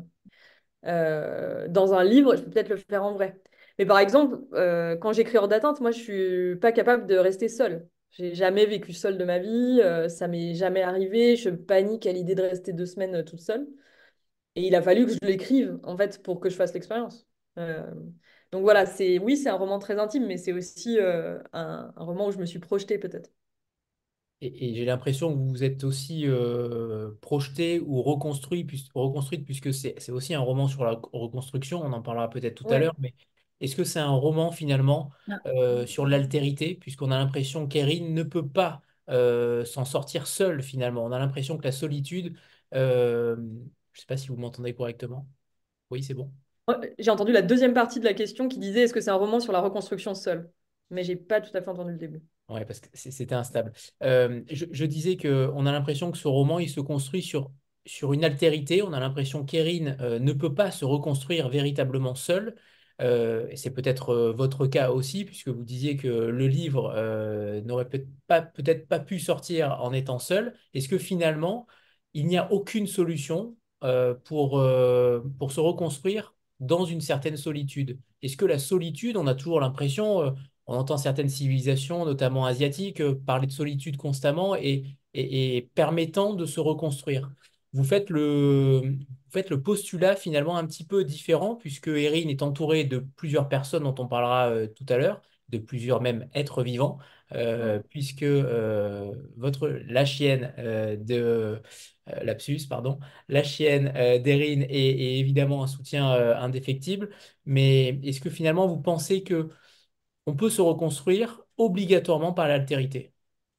euh, dans un livre, je peux peut-être le faire en vrai. Mais par exemple, euh, quand j'écris Hors d'atteinte, moi, je suis pas capable de rester seule. J'ai jamais vécu seule de ma vie, euh, ça m'est jamais arrivé. Je panique à l'idée de rester deux semaines euh, toute seule. Et il a fallu que je l'écrive, en fait, pour que je fasse l'expérience. Euh, donc voilà, c'est oui, c'est un roman très intime, mais c'est aussi euh, un, un roman où je me suis projetée peut-être. Et, et j'ai l'impression que vous vous êtes aussi euh, projeté ou reconstruit, puis- reconstruite, puisque c'est c'est aussi un roman sur la reconstruction, on en parlera peut-être tout à Ouais. l'heure, mais est-ce que c'est un roman finalement Ah. euh, sur l'altérité, puisqu'on a l'impression qu'Erin ne peut pas euh, s'en sortir seule finalement. On a l'impression que la solitude, euh, je ne sais pas si vous m'entendez correctement. Oui, c'est bon. Ouais, j'ai entendu la deuxième partie de la question qui disait est-ce que c'est un roman sur la reconstruction seule? Mais j'ai pas tout à fait entendu le début. Ouais, parce que c- c'était instable. Euh, je, je disais qu'on a l'impression que ce roman, il se construit sur, sur une altérité. On a l'impression qu'Erin euh, ne peut pas se reconstruire véritablement seule. Euh, et c'est peut-être euh, votre cas aussi, puisque vous disiez que le livre euh, n'aurait peut-être pas, peut-être pas pu sortir en étant seul. Est-ce que finalement, il n'y a aucune solution euh, pour, euh, pour se reconstruire dans une certaine solitude? Est-ce que la solitude, on a toujours l'impression... euh, on entend certaines civilisations, notamment asiatiques, euh, parler de solitude constamment et, et- et permettant de se reconstruire. Vous faites le, vous faites le postulat finalement un petit peu différent, puisque Erin est entourée de plusieurs personnes dont on parlera euh, tout à l'heure, de plusieurs même êtres vivants, euh, puisque euh, votre, la chienne euh, de euh, lapsus, pardon, la chienne euh, d'Erin est, est évidemment un soutien euh, indéfectible. Mais est-ce que finalement vous pensez que on peut se reconstruire obligatoirement par l'altérité?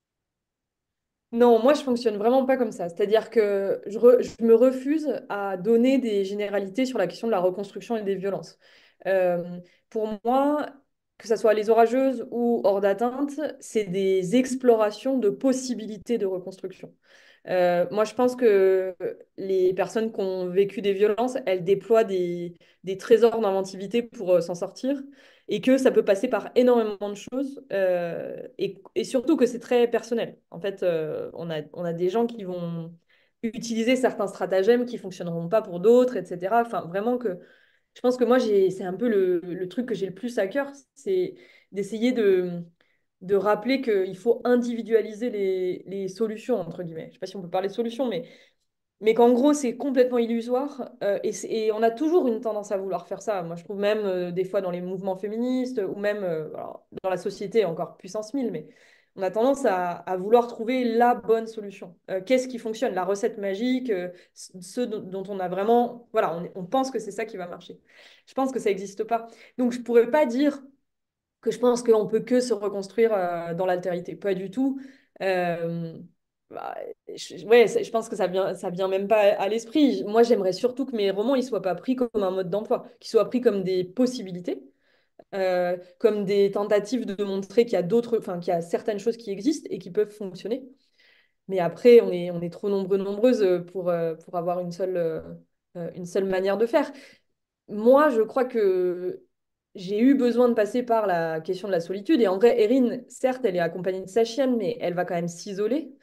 Non, moi je fonctionne vraiment pas comme ça. C'est-à-dire que je, re- je me refuse à donner des généralités sur la question de la reconstruction et des violences. Euh, pour moi, que ce soit Les Orageuses ou Hors d'atteinte, c'est des explorations de possibilités de reconstruction. Euh, moi, je pense que les personnes qui ont vécu des violences, elles déploient des, des trésors d'inventivité pour euh, s'en sortir et que ça peut passer par énormément de choses euh, et, et surtout que c'est très personnel. En fait, euh, on a, on a des gens qui vont utiliser certains stratagèmes qui fonctionneront pas pour d'autres, et cetera. Enfin, vraiment que je pense que moi, j'ai, c'est un peu le, le truc que j'ai le plus à cœur, c'est d'essayer de, de rappeler qu'il faut individualiser les, les solutions, entre guillemets. Je ne sais pas si on peut parler de solutions, mais mais qu'en gros, c'est complètement illusoire. Euh, et, c'est- et on a toujours une tendance à vouloir faire ça. Moi, je trouve même euh, des fois dans les mouvements féministes ou même euh, alors, dans la société encore puissance mille, mais on a tendance à, à vouloir trouver la bonne solution. Euh, qu'est-ce qui fonctionne? La recette magique, euh, ce ce dont dont on a vraiment... Voilà, on, est- on pense que c'est ça qui va marcher. Je pense que ça n'existe pas. Donc, je ne pourrais pas dire que je pense qu'on peut que se reconstruire euh, dans l'altérité. Pas du tout. Euh, bah, je, ouais, c'est- je pense que ça vient, ça vient même pas à l'esprit. Moi, j'aimerais surtout que mes romans ils soient pas pris comme un mode d'emploi, qu'ils soient pris comme des possibilités, euh, comme des tentatives de montrer qu'il y a d'autres, enfin, qu'il y a certaines choses qui existent et qui peuvent fonctionner. Mais après, on est, on est trop nombreux, nombreuses pour, euh, pour avoir une seule, euh, euh, une seule manière de faire. Moi, je crois que j'ai eu besoin de passer par la question de la solitude. Et en vrai, Erin, certes, elle est accompagnée de sa chienne, mais elle va quand même s'isoler.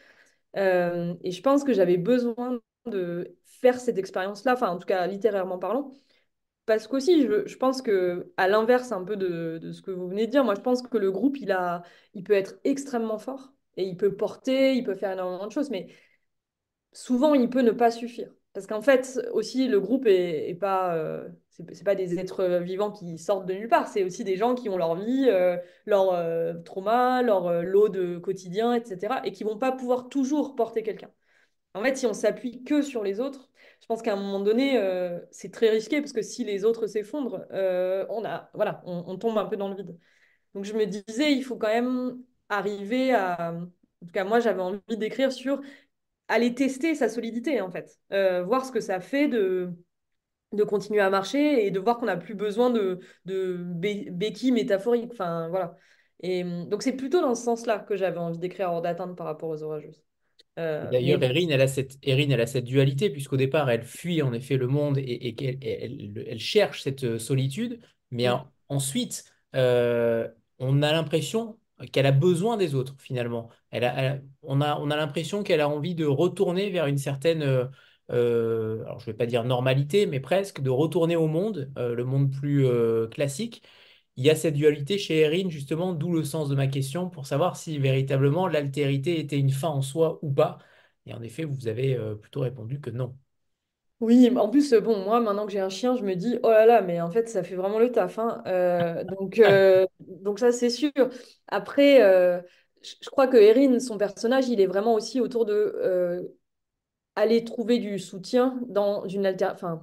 Euh, et je pense que j'avais besoin de faire cette expérience-là, enfin en tout cas littérairement parlant, parce qu'aussi je, je pense que à l'inverse un peu de, de ce que vous venez de dire, moi je pense que le groupe il a, il peut être extrêmement fort et il peut porter, il peut faire énormément de choses, mais souvent il peut ne pas suffire. Parce qu'en fait, aussi, le groupe est, est pas, euh, c'est c'est pas des êtres vivants qui sortent de nulle part. C'est aussi des gens qui ont leur vie, euh, leur euh, trauma, leur euh, lot de quotidien, et cetera. Et qui vont pas pouvoir toujours porter quelqu'un. En fait, si on s'appuie que sur les autres, je pense qu'à un moment donné, euh, c'est très risqué parce que si les autres s'effondrent, euh, on a, voilà, on, on tombe un peu dans le vide. Donc je me disais, il faut quand même arriver à, en tout cas moi j'avais envie d'écrire sur aller tester sa solidité en fait. Euh, voir ce que ça fait de, de continuer à marcher et de voir qu'on n'a plus besoin de, de bé- béquilles métaphoriques. Enfin, voilà. Et euh, donc c'est plutôt dans ce sens-là que j'avais envie d'écrire hors d'atteinte par rapport aux orageuses. Et Euh, mais d'ailleurs, bon, Erin, elle a cette, Erin, elle a cette dualité, puisqu'au départ, elle fuit en effet le monde et, et qu'elle elle, elle cherche cette euh, solitude, mais mm, en- ensuite, euh, on a l'impression qu'elle a besoin des autres, finalement. Elle a, elle- on a, on a l'impression qu'elle a envie de retourner vers une certaine, euh, euh, alors je ne vais pas dire normalité, mais presque, de retourner au monde, euh, le monde plus euh, classique. Il y a cette dualité chez Erin, justement, d'où le sens de ma question, pour savoir si véritablement l'altérité était une fin en soi ou pas. Et en effet, vous avez euh, plutôt répondu que non. oui, en plus, euh, bon, moi, maintenant que j'ai un chien, je me dis, oh là là, mais en fait, ça fait vraiment le taf, hein. Euh, donc, euh, donc ça, c'est sûr. Après, euh, je je crois que Erin, son personnage, il est vraiment aussi autour de euh, aller trouver du soutien dans une alter... enfin,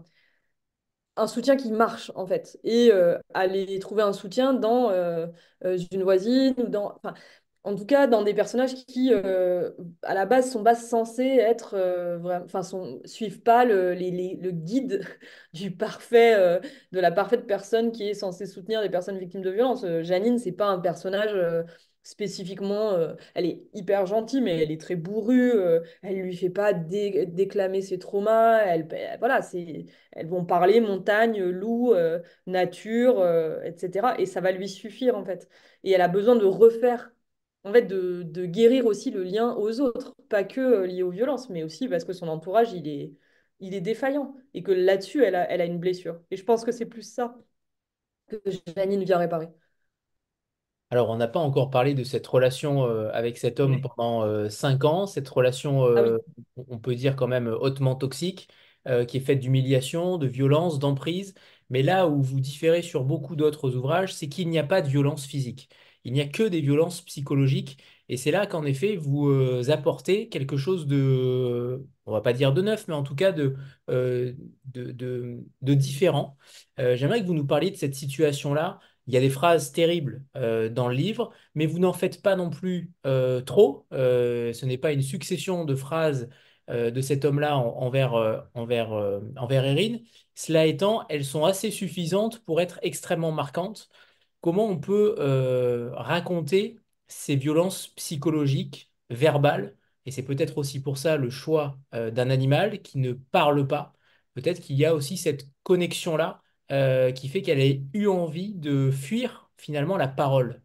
un soutien qui marche en fait et euh, aller trouver un soutien dans euh, euh, une voisine ou dans enfin, en tout cas dans des personnages qui euh, à la base sont pas censés être euh, vra- enfin sont suivent pas le, les- les- le guide du parfait euh, de la parfaite personne qui est censée soutenir les personnes victimes de violences. Euh, Janine, c'est pas un personnage euh, spécifiquement euh, elle est hyper gentille mais elle est très bourrue, euh, elle lui fait pas dé- déclamer ses traumas, elle voilà, c'est elles vont parler montagne, loup, euh, nature, euh, et cetera. Et ça va lui suffire, en fait. Et elle a besoin de refaire, en fait, de, de guérir aussi le lien aux autres. Pas que euh, lié aux violences, mais aussi parce que son entourage, il est, il est défaillant. Et que là-dessus, elle a, elle a une blessure. Et je pense que c'est plus ça que Janine vient réparer. Alors, on n'a pas encore parlé de cette relation euh, avec cet homme Ouais. pendant euh, cinq ans, cette relation, Ah oui. euh, on peut dire quand même hautement toxique, euh, qui est faite d'humiliation, de violence, d'emprise. Mais là où vous différez sur beaucoup d'autres ouvrages, c'est qu'il n'y a pas de violence physique. Il n'y a que des violences psychologiques. Et c'est là qu'en effet, vous euh, apportez quelque chose de, on va pas dire de neuf, mais en tout cas de, euh, de, de, de différent. Euh, j'aimerais que vous nous parliez de cette situation-là. Il y a des phrases terribles euh, dans le livre, mais vous n'en faites pas non plus euh, trop. Euh, ce n'est pas une succession de phrases euh, de cet homme-là en- envers, euh, envers, euh, envers Erin. Cela étant, elles sont assez suffisantes pour être extrêmement marquantes. Comment on peut euh, raconter ces violences psychologiques, verbales, et c'est peut-être aussi pour ça le choix euh, d'un animal qui ne parle pas. Peut-être qu'il y a aussi cette connexion-là euh, qui fait qu'elle ait eu envie de fuir finalement la parole.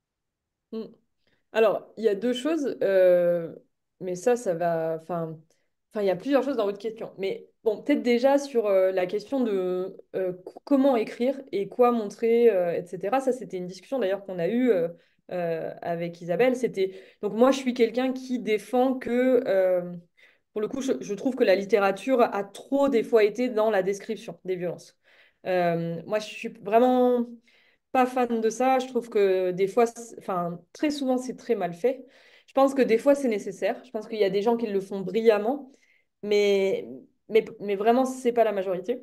Mm. Alors, il y a deux choses, euh, mais ça, ça va. Enfin, enfin, il y a plusieurs choses dans votre question. Mais bon, peut-être déjà sur euh, la question de euh, c- comment écrire et quoi montrer, euh, et cetera. Ça, c'était une discussion d'ailleurs qu'on a eue euh, euh, avec Isabelle. C'était donc moi, je suis quelqu'un qui défend que, euh, pour le coup, je, je trouve que la littérature a trop des fois été dans la description des violences. Euh, moi, je suis vraiment pas fan de ça. Je trouve que des fois, c'est- enfin, très souvent, c'est très mal fait. Je pense que des fois, c'est nécessaire. Je pense qu'il y a des gens qui le font brillamment, mais, mais, mais vraiment, c'est pas la majorité.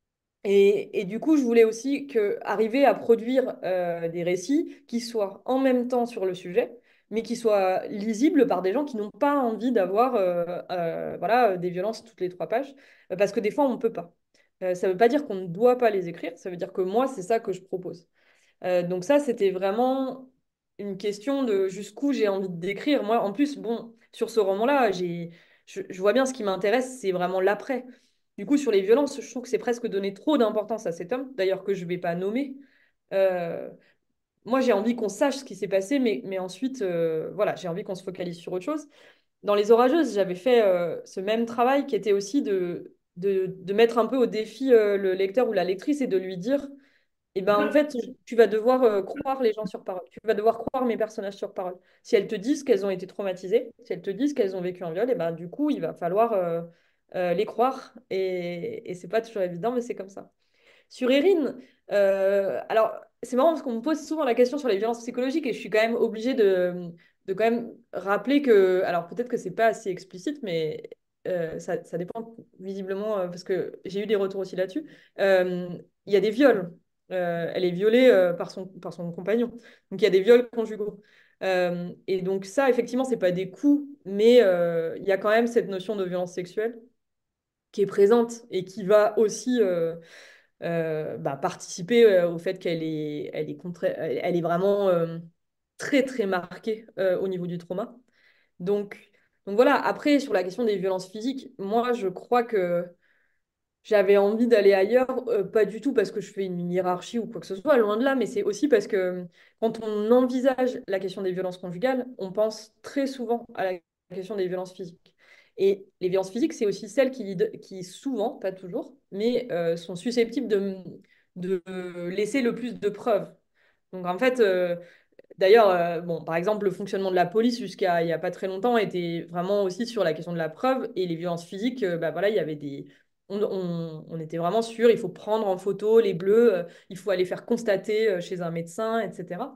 Et, et du coup, je voulais aussi que, arriver à produire euh, des récits qui soient en même temps sur le sujet, mais qui soient lisibles par des gens qui n'ont pas envie d'avoir euh, euh, voilà, des violences toutes les trois pages, euh, parce que des fois, on ne peut pas. Euh, ça ne veut pas dire qu'on ne doit pas les écrire, ça veut dire que moi, c'est ça que je propose. Euh, donc ça, c'était vraiment une question de jusqu'où j'ai envie de décrire. Moi, en plus, bon, sur ce roman-là, j'ai, je, je vois bien ce qui m'intéresse, c'est vraiment l'après. Du coup, sur les violences, je trouve que c'est presque donner trop d'importance à cet homme, d'ailleurs que je ne vais pas nommer. Euh, Moi, j'ai envie qu'on sache ce qui s'est passé, mais, mais ensuite, euh, voilà, j'ai envie qu'on se focalise sur autre chose. dans Les Orageuses, j'avais fait euh, ce même travail qui était aussi de, de, de mettre un peu au défi euh, le lecteur ou la lectrice et de lui dire, eh ben, en fait, tu vas devoir euh, croire les gens sur parole. Tu vas devoir croire mes personnages sur parole. Si elles te disent qu'elles ont été traumatisées, si elles te disent qu'elles ont vécu un viol, eh ben, du coup, il va falloir euh, euh, les croire. Et, et c'est pas toujours évident, mais c'est comme ça. Sur Erin, euh, alors c'est marrant parce qu'on me pose souvent la question sur les violences psychologiques et je suis quand même obligée de, de quand même rappeler que, alors peut-être que c'est pas assez explicite, mais euh, ça, ça dépend visiblement, euh, parce que j'ai eu des retours aussi là-dessus. Euh, Il y a des viols. Euh, elle est violée euh, par son, par son compagnon. Donc il y a des viols conjugaux. Euh, et donc ça, effectivement, c'est pas des coups, mais euh, il y a quand même cette notion de violence sexuelle qui est présente et qui va aussi euh, euh, bah, participer euh, au fait qu'elle est, elle est, contra- elle est vraiment euh, très, très marquée euh, au niveau du trauma. Donc, donc voilà, après, sur la question des violences physiques, moi, je crois que j'avais envie d'aller ailleurs, euh, pas du tout parce que je fais une hiérarchie ou quoi que ce soit, loin de là, mais c'est aussi parce que euh, quand on envisage la question des violences conjugales, on pense très souvent à la question des violences physiques. Et les violences physiques, c'est aussi celles qui, qui souvent, pas toujours, mais euh, sont susceptibles de, de laisser le plus de preuves. Donc en fait, euh, d'ailleurs, euh, bon, par exemple, le fonctionnement de la police jusqu'à il n'y a pas très longtemps était vraiment aussi sur la question de la preuve et les violences physiques. Euh, bah voilà, il y avait des, on, on- on était vraiment sûr, il faut prendre en photo les bleus, euh, il faut aller faire constater euh, chez un médecin, et cetera.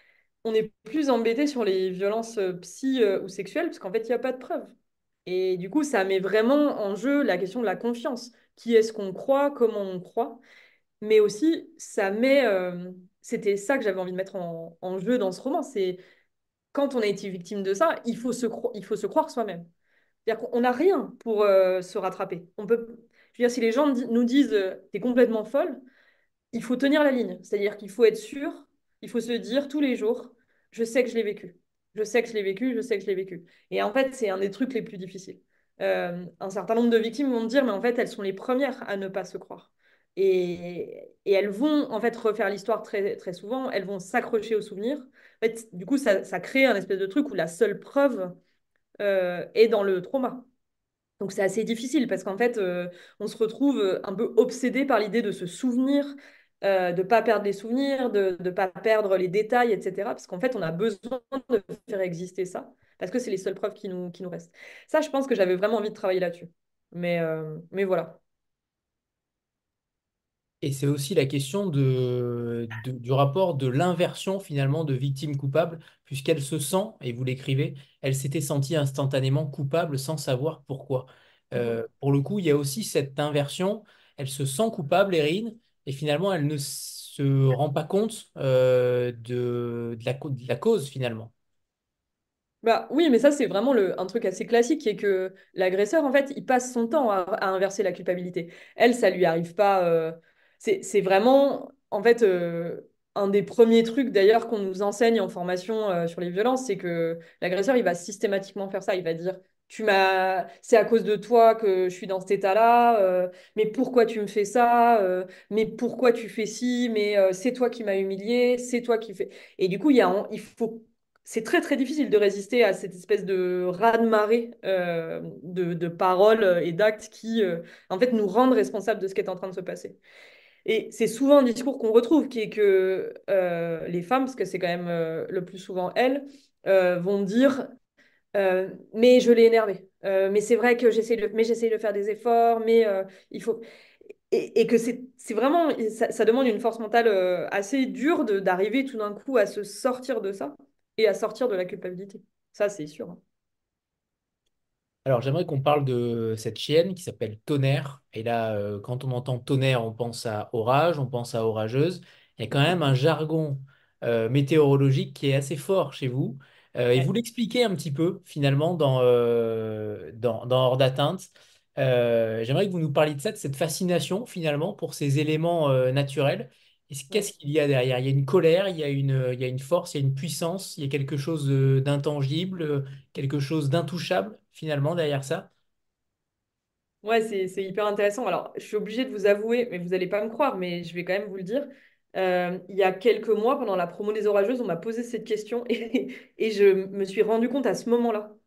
On est plus embêté sur les violences euh, psy euh, ou sexuelles parce qu'en fait, il n'y a pas de preuve. Et du coup, ça met vraiment en jeu la question de la confiance. Qui est-ce qu'on croit, comment on croit, mais aussi ça met, euh, c'était ça que j'avais envie de mettre en, en jeu dans ce roman, c'est quand on a été victime de ça, il faut se, cro- il faut se croire soi-même. C'est-à-dire qu'on n'a rien pour euh, se rattraper. On peut, je veux dire, si les gens di- nous disent euh, t'es complètement folle, il faut tenir la ligne. C'est-à-dire qu'il faut être sûr, il faut se dire tous les jours, je sais que je l'ai vécu. Je sais que je l'ai vécu, je sais que je l'ai vécu. Et en fait, c'est un des trucs les plus difficiles. Euh, un certain nombre de victimes vont me dire, mais en fait, elles sont les premières à ne pas se croire. Et, et elles vont en fait refaire l'histoire très, très souvent, elles vont s'accrocher aux souvenirs. En fait, du coup, ça, ça crée un espèce de truc où la seule preuve euh, est dans le trauma. Donc c'est assez difficile parce qu'en fait, euh, on se retrouve euh, un peu obsédé par l'idée de se souvenir, euh, de ne pas perdre les souvenirs, de ne pas perdre les détails, et cetera. Parce qu'en fait, on a besoin de faire exister ça parce que c'est les seules preuves qui nous, qui nous restent. Ça, je pense que j'avais vraiment envie de travailler là-dessus. Mais, euh, mais voilà. Et c'est aussi la question de, de- du rapport de l'inversion finalement de victime coupable, puisqu'elle se sent, et vous l'écrivez, elle s'était sentie instantanément coupable sans savoir pourquoi. Mhm. Euh, pour le coup, il y a aussi cette inversion, elle se sent coupable, Erin, et finalement, elle ne se rend pas compte euh, de, de la, co- de la cause finalement. Bah, oui, mais ça, c'est vraiment le, un truc assez classique qui est que l'agresseur, en fait, il passe son temps à, à inverser la culpabilité. Elle, ça lui arrive pas. euh, c'est, c'est vraiment, en fait, euh, un des premiers trucs d'ailleurs qu'on nous enseigne en formation euh, sur les violences, c'est que l'agresseur, il va systématiquement faire ça. Il va dire, tu m'as, c'est à cause de toi que je suis dans cet état-là, euh, mais pourquoi tu me fais ça? Euh, mais pourquoi tu fais ci? Mais euh, c'est toi qui m'as humilié, c'est toi qui fais. Et du coup, il y a, un- il faut c'est très très difficile de résister à cette espèce de raz-de-marée euh, de, de paroles et d'actes qui euh, en fait nous rendent responsables de ce qui est en train de se passer. Et c'est souvent un discours qu'on retrouve qui est que euh, les femmes, parce que c'est quand même euh, le plus souvent elles, euh, vont dire euh, mais je l'ai énervé. Euh, mais c'est vrai que j'essaie de, mais j'essaie de faire des efforts, mais euh, il faut et, et que c'est c'est vraiment ça, ça demande une force mentale euh, assez dure de- d'arriver tout d'un coup à se sortir de ça et à sortir de la culpabilité. Ça, c'est sûr, hein. Alors, j'aimerais qu'on parle de cette chienne qui s'appelle Tonnerre. Et là, euh, quand on entend tonnerre, on pense à orage, on pense à orageuse. Il y a quand même un jargon euh, météorologique qui est assez fort chez vous. Euh, et vous Ouais. l'expliquez un petit peu, finalement, dans, euh, dans, dans Hors d'atteinte. Euh, j'aimerais que vous nous parliez de ça, de cette fascination, finalement, pour ces éléments euh, naturels. Et c'est- Ouais. qu'est-ce qu'il y a derrière? Il y a une colère, il y a une, il y a une force, il y a une puissance, il y a quelque chose euh, d'intangible, quelque chose d'intouchable finalement derrière ça. Ouais, c'est, c'est hyper intéressant. Alors, je suis obligée de vous avouer, mais vous n'allez pas me croire, mais je vais quand même vous le dire. Euh, il y a quelques mois, pendant la promo des Orageuses, on m'a posé cette question et, et je me suis rendu compte à ce moment-là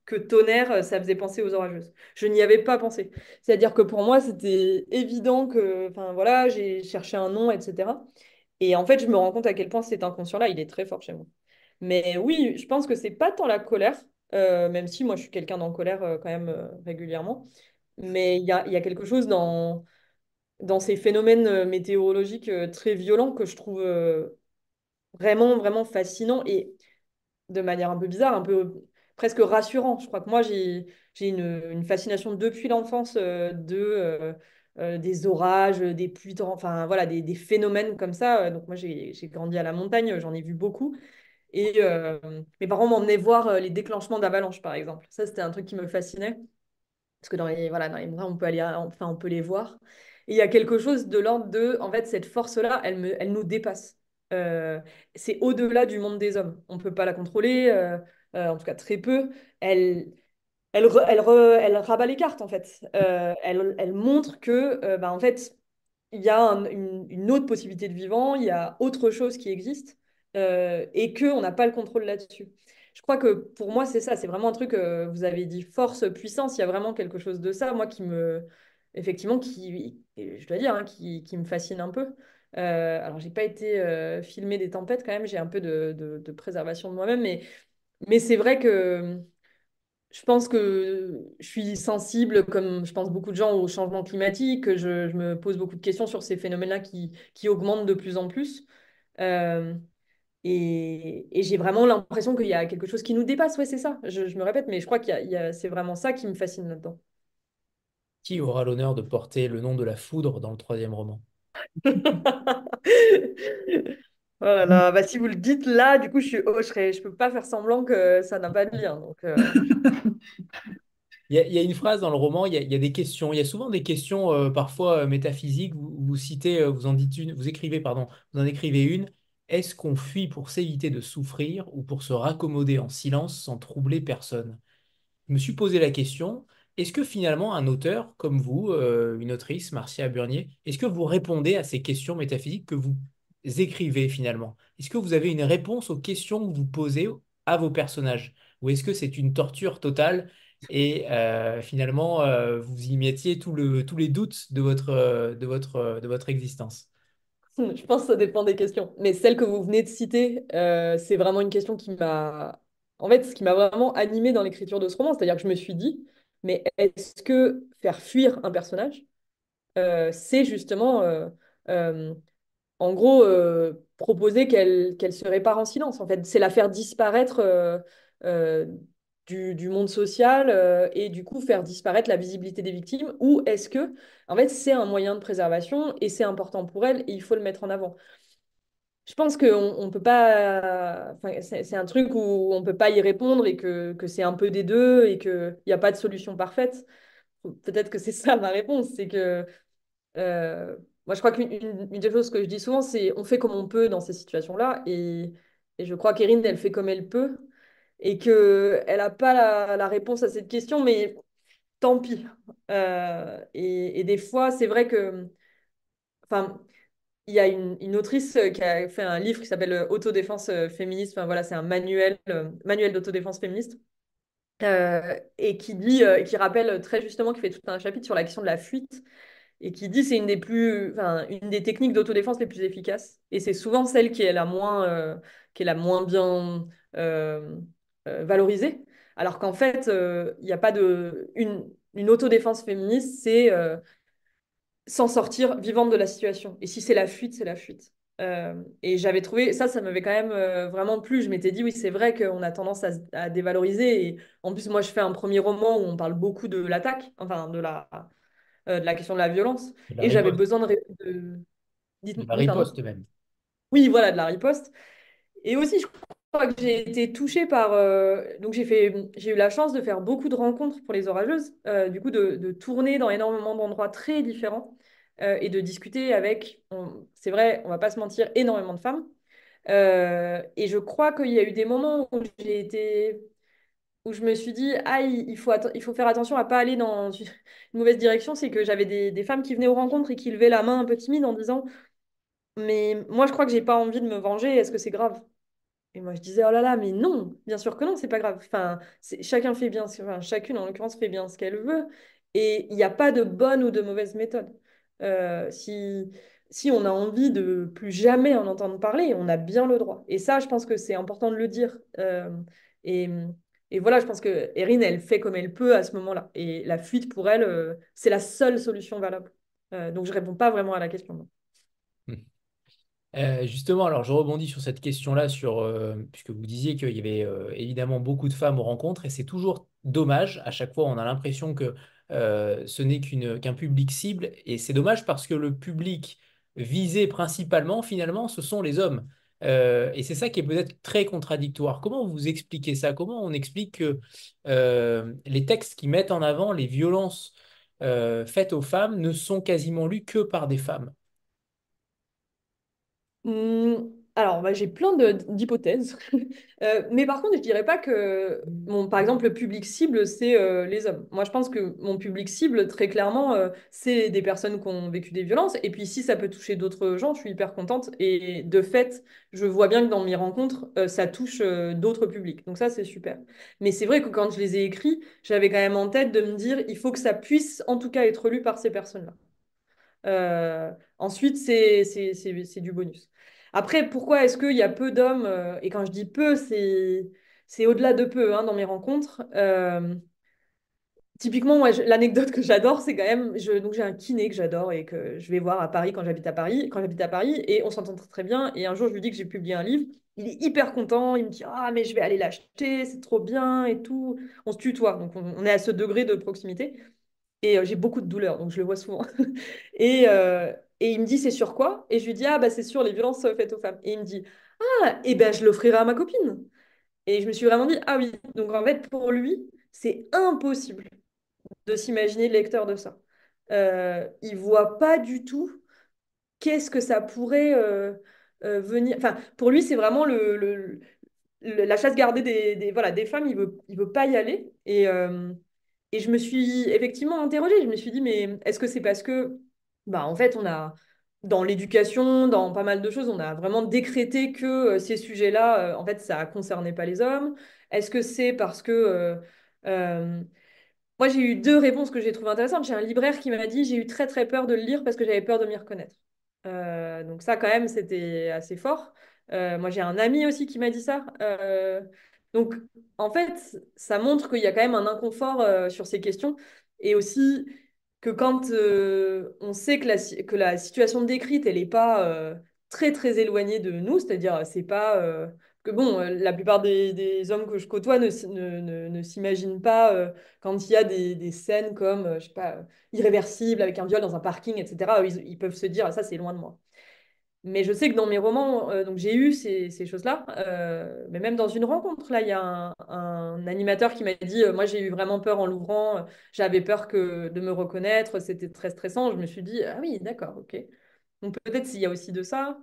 que tonnerre, euh, ça faisait penser aux orageuses. Je n'y avais pas pensé. C'est-à-dire que pour moi, c'était évident que, enfin voilà, j'ai cherché un nom, et cetera. Et en fait, je me rends compte à quel point cet inconscient-là, il est très fort chez moi. Mais oui, je pense que c'est pas tant la colère, euh, même si moi, je suis quelqu'un d'en colère euh, quand même euh, régulièrement. Mais il y a, il y a quelque chose dans, dans ces phénomènes euh, météorologiques euh, très violents que je trouve euh, vraiment, vraiment fascinants et de manière un peu bizarre, un peu presque rassurant. Je crois que moi, j'ai, j'ai une, une fascination depuis l'enfance euh, de, euh, euh, des orages, des pluies, torrent- enfin voilà, des, des phénomènes comme ça. Donc moi, j'ai, j'ai grandi à la montagne, j'en ai vu beaucoup. Et euh, mes parents m'emmenaient voir euh, les déclenchements d'avalanches, par exemple. Ça, c'était un truc qui me fascinait. Parce que dans les, voilà, dans les montagnes, on peut aller, à- enfin, on peut les voir. Et il y a quelque chose de l'ordre de, en fait, cette force-là, elle me, elle nous dépasse. Euh, c'est au-delà du monde des hommes. On ne peut pas la contrôler, euh, euh, en tout cas très peu. Elle, elle, re- elle, re- elle rabat les cartes, en fait. Euh, elle, elle montre que, euh, bah, en fait, il y a un- une, une autre possibilité de vivant, il y a autre chose qui existe euh, et qu'on n'a pas le contrôle là-dessus. Je crois que pour moi, c'est ça, c'est vraiment un truc, euh, vous avez dit force, puissance, il y a vraiment quelque chose de ça, moi, qui me, effectivement, qui, et je dois dire, hein, qui, qui me fascine un peu. Euh, alors, j'ai pas été euh, filmer des tempêtes quand même, j'ai un peu de, de- de préservation de moi-même, mais, mais c'est vrai que je pense que je suis sensible, comme je pense beaucoup de gens, au changement climatique, que je, je me pose beaucoup de questions sur ces phénomènes-là qui, qui augmentent de plus en plus. Euh, et et j'ai vraiment l'impression qu'il y a quelque chose qui nous dépasse. Ouais, c'est ça. Je, je me répète, mais je crois qu'il y a, il y a- c'est vraiment ça qui me fascine là-dedans. Qui aura l'honneur de porter le nom de la foudre dans le troisième roman? Oh là là, bah si vous le dites là, du coup, je suis, oh, je serais- je peux pas faire semblant que ça n'a pas de lien. Donc, euh, Il y a, il y a une phrase dans le roman, il y a, il y a des questions. Il y a souvent des questions euh, parfois euh, métaphysiques. Vous, vous citez, euh, vous en dites une, vous écrivez, pardon, vous en écrivez une. Est-ce qu'on fuit pour s'éviter de souffrir ou pour se raccommoder en silence sans troubler personne? Je me suis posé la question, est-ce que finalement un auteur comme vous, euh, une autrice, Marcia Burnier, est-ce que vous répondez à ces questions métaphysiques que vous écrivez finalement? Est-ce que vous avez une réponse aux questions que vous posez à vos personnages? Ou est-ce que c'est une torture totale et euh, finalement euh, vous y mettiez tout le, tous les doutes de votre, euh, de votre, euh, de votre existence? je pense que ça dépend des questions. Mais celle que vous venez de citer, euh, c'est vraiment une question qui m'a, en fait, ce qui m'a vraiment animée dans l'écriture de ce roman. C'est-à-dire que je me suis dit, mais est-ce que faire fuir un personnage, euh, c'est justement euh, euh, en gros, euh, proposer qu'elle qu'elle se répare en silence. En fait, c'est la faire disparaître euh, euh, du, du monde social euh, et du coup faire disparaître la visibilité des victimes. Ou est-ce que, en fait, c'est un moyen de préservation et c'est important pour elle et il faut le mettre en avant. Je pense qu'on on peut pas. Enfin, c'est c'est un truc où on peut pas y répondre et que, que c'est un peu des deux et qu'il n'y a pas de solution parfaite. Peut-être que c'est ça ma réponse, c'est que euh, moi, je crois qu'une une, une des choses que je dis souvent, c'est on fait comme on peut dans ces situations-là. Et, et je crois qu'Erin, elle fait comme elle peut. Et qu'elle n'a pas la, la réponse à cette question, mais tant pis. Euh, et, et des fois, c'est vrai que. Enfin, il y a une, une autrice qui a fait un livre qui s'appelle euh, Autodéfense euh, féministe. Enfin, voilà, c'est un manuel, euh, manuel d'autodéfense féministe. Euh, et qui dit, euh, qui rappelle très justement, qui fait tout un chapitre sur la question de la fuite et qui dit c'est une des plus, enfin, une des techniques d'autodéfense les plus efficaces. Et c'est souvent celle qui est la moins, euh, qui est la moins bien euh, euh, valorisée. Alors qu'en fait, euh, il n'y a pas de une, une autodéfense féministe, c'est euh, s'en sortir vivante de la situation. Et si c'est la fuite, c'est la fuite. Euh, et j'avais trouvé ça, ça m'avait quand même euh, vraiment plu. Je m'étais dit oui, c'est vrai qu'on a tendance à, à dévaloriser. Et en plus, moi, je fais un premier roman où on parle beaucoup de l'attaque, enfin de la euh, de la question de la violence. De la Et j'avais riposte. besoin de... ré- de- De Dites- la Oui, pardon. riposte même. Oui, voilà, de la riposte. Et aussi, je crois que j'ai été touchée par... euh, Donc, j'ai fait... j'ai eu la chance de faire beaucoup de rencontres pour les orageuses, euh, du coup, de, de tourner dans énormément d'endroits très différents euh, et de discuter avec, on- c'est vrai, on va pas se mentir, énormément de femmes. Euh, et je crois qu'il y a eu des moments où j'ai été où je me suis dit, ah, il il faut, atten- il faut faire attention à pas aller dans une mauvaise direction, c'est que j'avais des, des femmes qui venaient aux rencontres et qui levaient la main un peu timide en disant, mais moi je crois que j'ai pas envie de me venger, est-ce que c'est grave? Et moi, je disais, oh là là, mais non, bien sûr que non, c'est pas grave. Enfin, c'est- chacun fait bien, ce- enfin, chacune, en l'occurrence, fait bien ce qu'elle veut. Et il n'y a pas de bonne ou de mauvaise méthode. Euh, si, si on a envie de plus jamais en entendre parler, on a bien le droit. Et ça, je pense que c'est important de le dire. Euh, et, et voilà, je pense que Erin, elle fait comme elle peut à ce moment-là. Et la fuite, pour elle, euh, c'est la seule solution valable. Euh, donc, je réponds pas vraiment à la question. Euh, justement, alors je rebondis sur cette question-là, sur, euh, puisque vous disiez qu'il y avait euh, évidemment beaucoup de femmes aux rencontres, et c'est toujours dommage. À chaque fois, on a l'impression que euh, ce n'est qu'une, qu'un public cible, et c'est dommage parce que le public visé principalement, finalement, ce sont les hommes. Euh, et c'est ça qui est peut-être très contradictoire. Comment vous expliquez ça? Comment on explique que euh, les textes qui mettent en avant les violences euh, faites aux femmes ne sont quasiment lus que par des femmes? Hum, alors, bah, j'ai plein de- d'hypothèses. Euh, mais par contre, je dirais pas que, mon, par exemple, le public cible, c'est euh, les hommes. Moi, je pense que mon public cible, très clairement, euh, c'est des personnes qui ont vécu des violences. Et puis, si ça peut toucher d'autres gens, je suis hyper contente. Et de fait, je vois bien que dans mes rencontres, euh, ça touche euh, d'autres publics. Donc ça, c'est super. Mais c'est vrai que quand je les ai écrits, j'avais quand même en tête de me dire, il faut que ça puisse, en tout cas, être lu par ces personnes-là. Euh, ensuite, c'est c'est- c'est- c'est du bonus. Après, pourquoi est-ce qu'il y a peu d'hommes euh, et quand je dis peu, c'est c'est au-delà de peu hein, dans mes rencontres. Euh, typiquement, moi, je- l'anecdote que j'adore, c'est quand même, je, donc j'ai un kiné que j'adore et que je vais voir à Paris quand j'habite à Paris, quand j'habite à Paris, et on s'entend très très bien. Et un jour, je lui dis que j'ai publié un livre. Il est hyper content. Il me dit, ah mais je vais aller l'acheter, c'est trop bien et tout. On se tutoie, donc on, on est à ce degré de proximité. Et euh, j'ai beaucoup de douleurs, donc je le vois souvent. Et, euh, et il me dit, c'est sur quoi? Et je lui dis, ah, bah, c'est sur les violences euh, faites aux femmes. Et il me dit, ah, et ben, je l'offrirai à ma copine. Et je me suis vraiment dit, ah oui. Donc, en fait, pour lui, c'est impossible de s'imaginer lecteur de ça. Euh, il voit pas du tout qu'est-ce que ça pourrait euh, euh, venir. Enfin, pour lui, c'est vraiment le, le- le- la chasse gardée des, des, voilà, des femmes. Il veut, il veut pas y aller. Et, euh, et je me suis effectivement interrogée. Je me suis dit, mais est-ce que c'est parce que, bah, en fait, on a, dans l'éducation, dans pas mal de choses, on a vraiment décrété que euh, ces sujets-là, euh, en fait, ça concernait pas les hommes? Est-ce que c'est parce que, euh, euh, moi, j'ai eu deux réponses que j'ai trouvées intéressantes. J'ai un libraire qui m'a dit, j'ai eu très très peur de le lire parce que j'avais peur de m'y reconnaître. Euh, donc ça, quand même, c'était assez fort. Euh, moi, j'ai un ami aussi qui m'a dit ça. Euh, donc, en fait, ça montre qu'il y a quand même un inconfort euh, sur ces questions. Et aussi que quand euh, on sait que la, si- que la situation décrite, elle n'est pas euh, très très éloignée de nous, c'est-à-dire, c'est pas... euh, que bon, euh, la plupart des, des hommes que je côtoie ne, s- ne, ne, ne s'imaginent pas euh, quand il y a des, des scènes comme, euh, je sais pas, euh, irréversibles avec un viol dans un parking, et cetera. Ils, ils peuvent se dire, ah, ça, c'est loin de moi. Mais je sais que dans mes romans, euh, donc j'ai eu ces, ces choses-là, euh, mais même dans une rencontre, là, il y a un, un animateur qui m'a dit, euh, moi j'ai eu vraiment peur en l'ouvrant, euh, j'avais peur que de me reconnaître, c'était très stressant. Je me suis dit, ah oui, d'accord, ok. Donc peut-être s'il y a aussi de ça.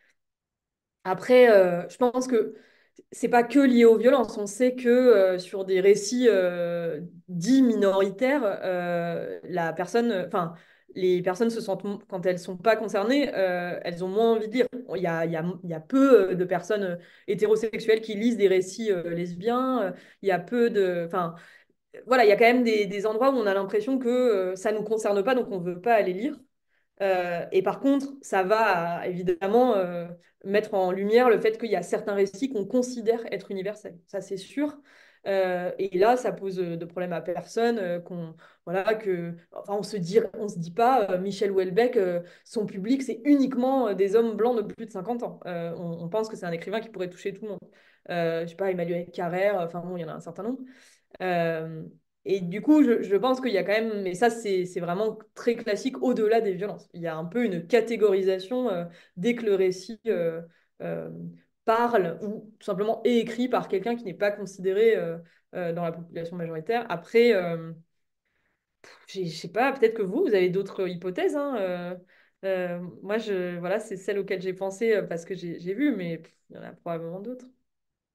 Après, euh, je pense que c'est pas que lié aux violences. On sait que euh, sur des récits euh, dits minoritaires, euh, la personne, enfin, les personnes se sentent, quand elles sont pas concernées, euh, elles ont moins envie de lire. Il y a, il y a, il y a peu euh, de personnes euh, hétérosexuelles qui lisent des récits euh, lesbiens. Euh, Il y a peu de, enfin, voilà, il y a quand même des, des endroits où on a l'impression que euh, ça nous concerne pas, donc on veut pas aller lire. Euh, et par contre, ça va évidemment euh, mettre en lumière le fait qu'il y a certains récits qu'on considère être universels. Ça, c'est sûr. Euh, et là, ça pose de problème à personne. Euh, qu'on, voilà, que, enfin, on se dit, on se dit pas, euh, Michel Houellebecq, euh, son public, c'est uniquement euh, des hommes blancs de plus de cinquante ans. Euh, on, on pense que c'est un écrivain qui pourrait toucher tout le monde. Euh, je sais pas, Emmanuel Carrère, enfin bon, il y en a un certain nombre. Euh, et du coup, je, je pense qu'il y a quand même, mais ça, c'est, c'est vraiment très classique au-delà des violences. Il y a un peu une catégorisation euh, dès que le récit euh, euh, parle ou tout simplement est écrit par quelqu'un qui n'est pas considéré euh, euh, dans la population majoritaire. Après, euh, j'ai- je sais pas, peut-être que vous, vous avez d'autres hypothèses. Hein, euh, euh, moi, je, voilà, c'est celle auquel j'ai pensé euh, parce que j'ai j'ai vu, mais pff, il y en a probablement d'autres.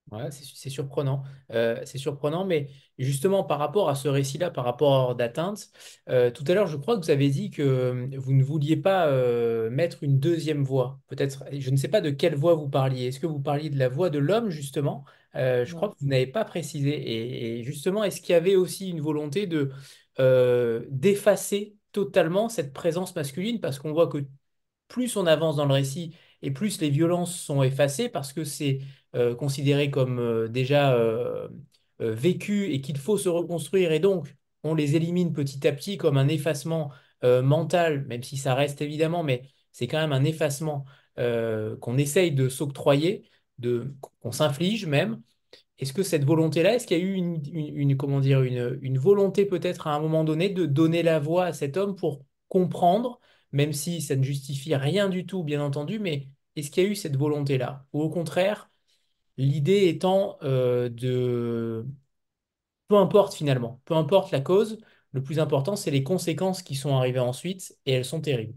Ouais, c'est c'est surprenant. Euh, c'est surprenant, mais justement par rapport à ce récit-là, par rapport d'atteinte, euh, tout à l'heure, je crois que vous avez dit que euh, vous ne vouliez pas euh, mettre une deuxième voix. Peut-être, je ne sais pas de quelle voix vous parliez. Est-ce que vous parliez de la voix de l'homme, justement? Euh, je crois Non. que vous n'avez pas précisé. Et, et justement, est-ce qu'il y avait aussi une volonté de euh, d'effacer totalement cette présence masculine? Parce qu'on voit que plus on avance dans le récit et plus les violences sont effacées parce que c'est euh, considéré comme euh, déjà euh, euh, vécu et qu'il faut se reconstruire et donc on les élimine petit à petit comme un effacement euh, mental, même si ça reste évidemment, mais c'est quand même un effacement euh, qu'on essaye de s'octroyer, de, qu'on s'inflige même. Est-ce que cette volonté-là, est-ce qu'il y a eu une, une- une- comment dire, une, une volonté peut-être à un moment donné de donner la voix à cet homme pour comprendre, même si ça ne justifie rien du tout, bien entendu, mais est-ce qu'il y a eu cette volonté-là? Ou au contraire, l'idée étant euh, de... Peu importe finalement, peu importe la cause, le plus important, c'est les conséquences qui sont arrivées ensuite, et elles sont terribles.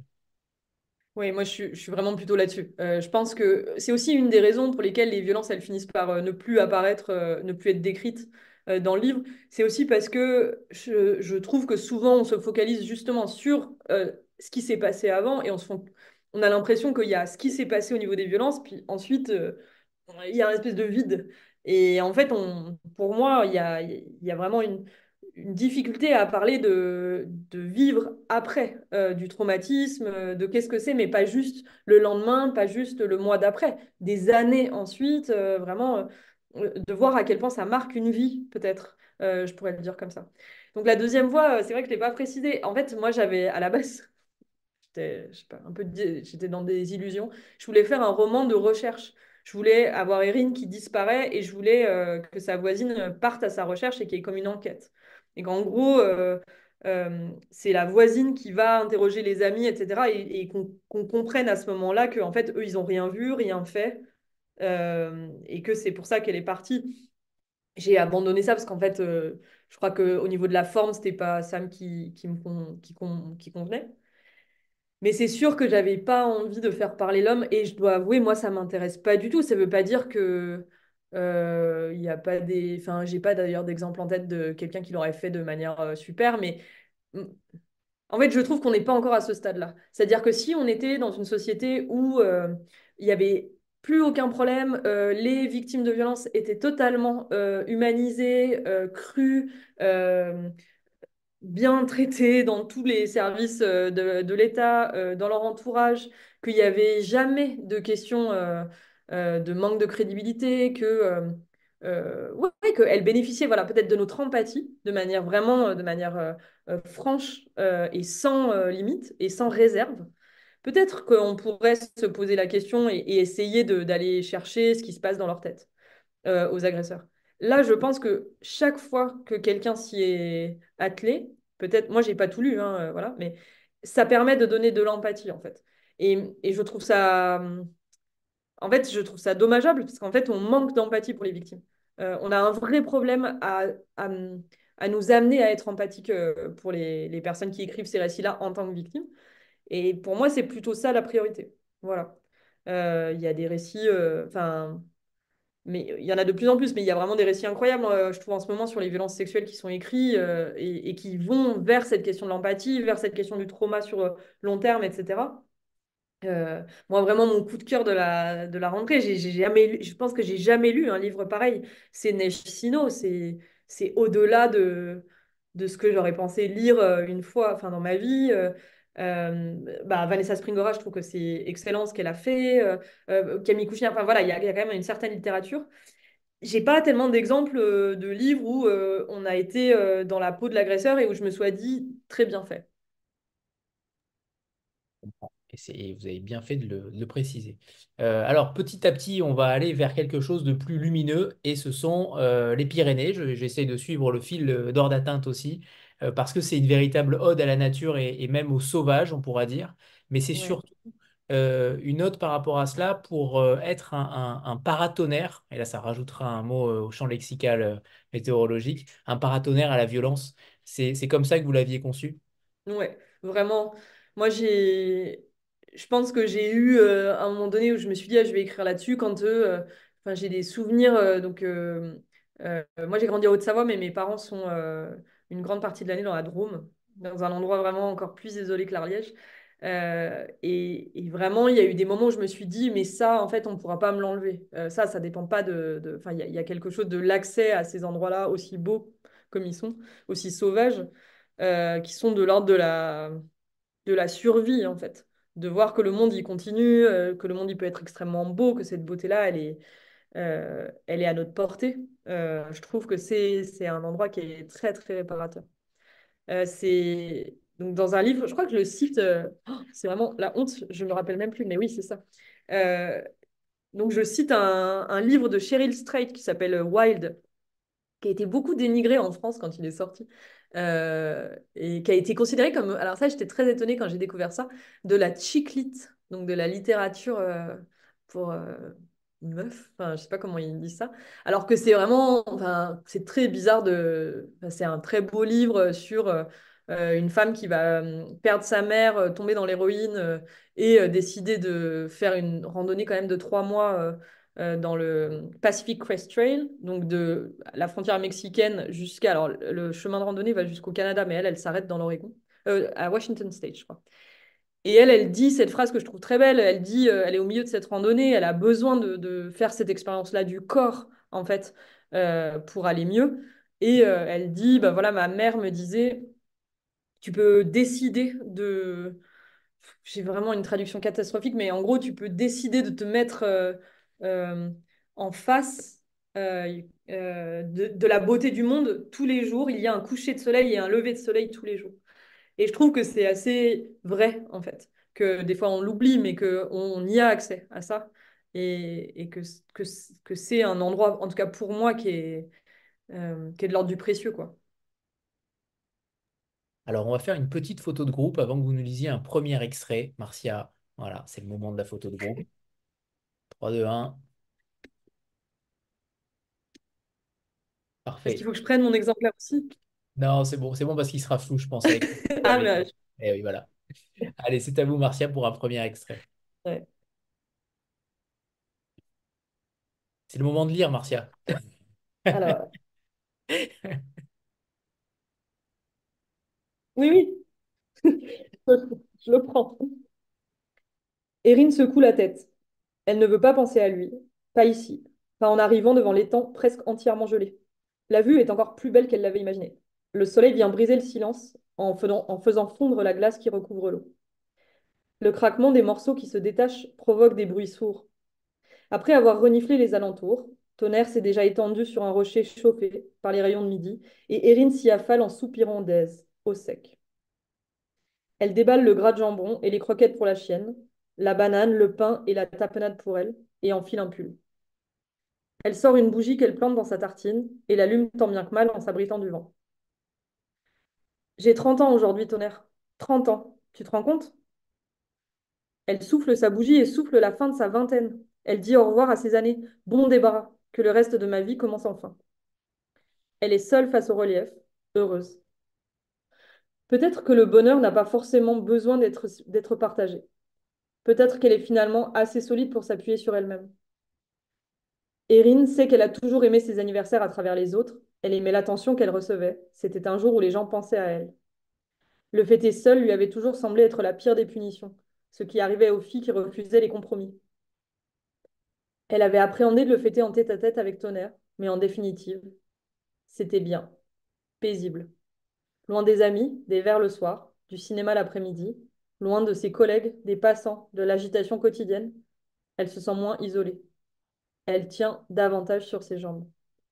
Oui, moi je suis, je suis vraiment plutôt là-dessus. Euh, je pense que c'est aussi une des raisons pour lesquelles les violences elles finissent par euh, ne plus apparaître, euh, ne plus être décrites euh, dans le livre. C'est aussi parce que je, je trouve que souvent on se focalise justement sur euh, ce qui s'est passé avant et on se fon- on a l'impression qu'il y a ce qui s'est passé au niveau des violences, puis ensuite euh, il y a un espèce de vide. Et en fait, on, pour moi, il y a, il y a vraiment une, une difficulté à parler de, de vivre après euh, du traumatisme, euh, de qu'est-ce que c'est, mais pas juste le lendemain, pas juste le mois d'après, des années ensuite, euh, vraiment euh, de voir à quel point ça marque une vie, peut-être, euh, je pourrais le dire comme ça. Donc la deuxième voie, euh, c'est vrai que je ne l'ai pas précisé. En fait, moi, j'avais à la base, j'étais, je sais pas, un peu, di- j'étais dans des illusions. Je voulais faire un roman de recherche. Je voulais avoir Erin qui disparaît et je voulais euh, que sa voisine parte à sa recherche et qu'il y ait comme une enquête. Et qu'en gros, euh, euh, c'est la voisine qui va interroger les amis, et cetera. Et, et qu'on qu'on comprenne à ce moment-là qu'en fait, eux, ils n'ont rien vu, rien fait. Euh, et que c'est pour ça qu'elle est partie. J'ai abandonné ça parce qu'en fait, euh, je crois qu'au niveau de la forme, c'était pas Sam qui, qui me con- qui con- qui convenait. Mais c'est sûr que j'avais pas envie de faire parler l'homme et je dois avouer, moi, ça m'intéresse pas du tout. Ça veut pas dire que euh, il y a pas des. Enfin, j'ai pas d'ailleurs d'exemple en tête de quelqu'un qui l'aurait fait de manière euh, super, mais mm, en fait, je trouve qu'on n'est pas encore à ce stade-là. C'est-à-dire que si on était dans une société où euh, il y avait plus aucun problème, euh, les victimes de violences étaient totalement euh, humanisées, euh, crues. euh, bien traités dans tous les services euh, de, de l'État, euh, dans leur entourage, qu'il n'y avait jamais de questions euh, euh, de manque de crédibilité, que euh, euh, ouais, ouais, qu'elles bénéficiaient voilà, peut-être de notre empathie de manière vraiment euh, de manière euh, euh, franche euh, et sans euh, limite et sans réserve. Peut-être qu'on pourrait se poser la question et, et essayer de- d'aller chercher ce qui se passe dans leur tête euh, aux agresseurs. Là, je pense que chaque fois que quelqu'un s'y est attelé, peut-être, moi, j'ai pas tout lu, hein, euh, voilà, mais ça permet de donner de l'empathie, en fait. Et, et je trouve ça, hum, en fait, je trouve ça dommageable parce qu'en fait, on manque d'empathie pour les victimes. Euh, on a un vrai problème à, à, à nous amener à être empathique euh, pour les, les personnes qui écrivent ces récits-là en tant que victimes. Et pour moi, c'est plutôt ça la priorité. Voilà. Euh, Il y a des récits, euh, enfin, mais il y en a de plus en plus, mais il y a vraiment des récits incroyables, euh, je trouve, en ce moment sur les violences sexuelles qui sont écrits euh, et, et qui vont vers cette question de l'empathie, vers cette question du trauma sur euh, long terme, et cetera. Euh, moi, vraiment, mon coup de cœur de la, de la rentrée, j'ai j'ai jamais lu- je pense que j'ai jamais lu un livre pareil. C'est Neige Sino, c'est c'est au-delà de, de ce que j'aurais pensé lire euh, une fois enfin, dans ma vie. Euh, euh, bah, Vanessa Springora, je trouve que c'est excellent ce qu'elle a fait. Euh, euh, Camille Kouchner, enfin voilà, il y a, il y a quand même une certaine littérature. J'ai pas tellement d'exemples euh, de livres où euh, on a été euh, dans la peau de l'agresseur et où je me sois dit très bien fait. Et c'est- vous avez bien fait de le, de le préciser. Euh, alors, petit à petit, on va aller vers quelque chose de plus lumineux, et ce sont euh, les Pyrénées. Je- j'essaie de suivre le fil euh, d'Or d'atteinte aussi, euh, parce que c'est une véritable ode à la nature et, et même au sauvage, on pourra dire. Mais c'est Ouais. surtout euh, une ode par rapport à cela pour euh, être un, un- un paratonnerre, et là, ça rajoutera un mot euh, au champ lexical euh, météorologique, un paratonnerre à la violence. C'est, c'est comme ça que vous l'aviez conçu? Ouais, vraiment. Moi, j'ai, je pense que j'ai eu euh, un moment donné où je me suis dit, ah, je vais écrire là-dessus quand, euh, enfin, j'ai des souvenirs. Euh, donc, euh, euh, moi, j'ai grandi en Haute-Savoie, mais mes parents sont euh, une grande partie de l'année dans la Drôme, dans un endroit vraiment encore plus isolé que l'Ariège. Euh, et, et vraiment, il y a eu des moments où je me suis dit, mais ça, en fait, on ne pourra pas me l'enlever. Euh, ça, ça dépend pas de. de- Enfin, il y, a il y a quelque chose de l'accès à ces endroits-là, aussi beaux comme ils sont, aussi sauvages, euh, qui sont de l'ordre de la, de la survie, en fait. De voir que le monde, il continue, euh, que le monde, il peut être extrêmement beau, que cette beauté-là, elle est euh, elle est à notre portée. Euh, je trouve que c'est c'est un endroit qui est très, très réparateur. Euh, c'est donc dans un livre, je crois que le site, euh, oh, c'est vraiment la honte, je me rappelle même plus, mais oui, c'est ça. Euh, donc je cite un, un livre de Cheryl Strait qui s'appelle Wild, qui a été beaucoup dénigré en France quand il est sorti. Euh, et qui a été considéré comme, alors ça j'étais très étonnée quand j'ai découvert ça, de la chick lit, donc de la littérature euh, pour euh, une meuf, enfin je sais pas comment ils disent ça, alors que c'est vraiment, enfin c'est très bizarre de, enfin, c'est un très beau livre sur euh, euh, une femme qui va euh, perdre sa mère, euh, tomber dans l'héroïne euh, et euh, décider de faire une randonnée quand même de trois mois euh, euh, dans le Pacific Crest Trail, donc de la frontière mexicaine jusqu'à... Alors, le chemin de randonnée va jusqu'au Canada, mais elle, elle s'arrête dans l'Oregon, euh, à Washington State, je crois. Et elle, elle dit cette phrase que je trouve très belle, elle dit, euh, elle est au milieu de cette randonnée, elle a besoin de, de faire cette expérience-là du corps, en fait, euh, pour aller mieux. Et euh, elle dit, bah voilà, ma mère me disait, tu peux décider de j'ai vraiment une traduction catastrophique, mais en gros, tu peux décider de te mettre euh, euh, en face euh, euh, de, de la beauté du monde tous les jours. Il y a un coucher de soleil et un lever de soleil tous les jours. Et je trouve que c'est assez vrai, en fait, que des fois on l'oublie, mais qu'on y a accès à ça. Et, et que, que, que c'est un endroit, en tout cas pour moi, qui est, euh, qui est de l'ordre du précieux, quoi. Alors, on va faire une petite photo de groupe avant que vous nous lisiez un premier extrait. Marcia, voilà, c'est le moment de la photo de groupe. Trois, deux, un, Est-ce qu'il parfait. faut que je prenne mon exemplaire aussi? Non, c'est bon, c'est bon parce qu'il sera flou, je pense, avec, Ah, avec... mais, Eh oui, voilà. Allez, c'est à vous, Marcia, pour un premier extrait. ouais. C'est le moment de lire, Marcia. Alors, oui, oui. Je le prends. Erin secoue la tête. Elle ne veut pas penser à lui. Pas ici. Pas en arrivant devant l'étang presque entièrement gelé. La vue est encore plus belle qu'elle l'avait imaginé. Le soleil vient briser le silence en faisant, en faisant fondre la glace qui recouvre l'eau. Le craquement des morceaux qui se détachent provoque des bruits sourds. Après avoir reniflé les alentours, Tonnerre s'est déjà étendu sur un rocher chauffé par les rayons de midi et Erin s'y affale en soupirant d'aise, au sec. Elle déballe le gras de jambon et les croquettes pour la chienne, la banane, le pain et la tapenade pour elle, et enfile un pull. Elle sort une bougie qu'elle plante dans sa tartine et l'allume tant bien que mal en s'abritant du vent. J'ai trente ans aujourd'hui, Tonnerre. Trente ans. Tu te rends compte? Elle souffle sa bougie et souffle la fin de sa vingtaine. Elle dit au revoir à ses années. Bon débarras, que le reste de ma vie commence enfin. Elle est seule face au relief, heureuse. Peut-être que le bonheur n'a pas forcément besoin d'être d'être partagé. Peut-être qu'elle est finalement assez solide pour s'appuyer sur elle-même. Erin sait qu'elle a toujours aimé ses anniversaires à travers les autres. Elle aimait l'attention qu'elle recevait. C'était un jour où les gens pensaient à elle. Le fêter seul lui avait toujours semblé être la pire des punitions, ce qui arrivait aux filles qui refusaient les compromis. Elle avait appréhendé de le fêter en tête-à-tête avec Tonnerre, mais en définitive, c'était bien, paisible. Loin des amis, des verres le soir, du cinéma l'après-midi, loin de ses collègues, des passants, de l'agitation quotidienne, elle se sent moins isolée. Elle tient davantage sur ses jambes.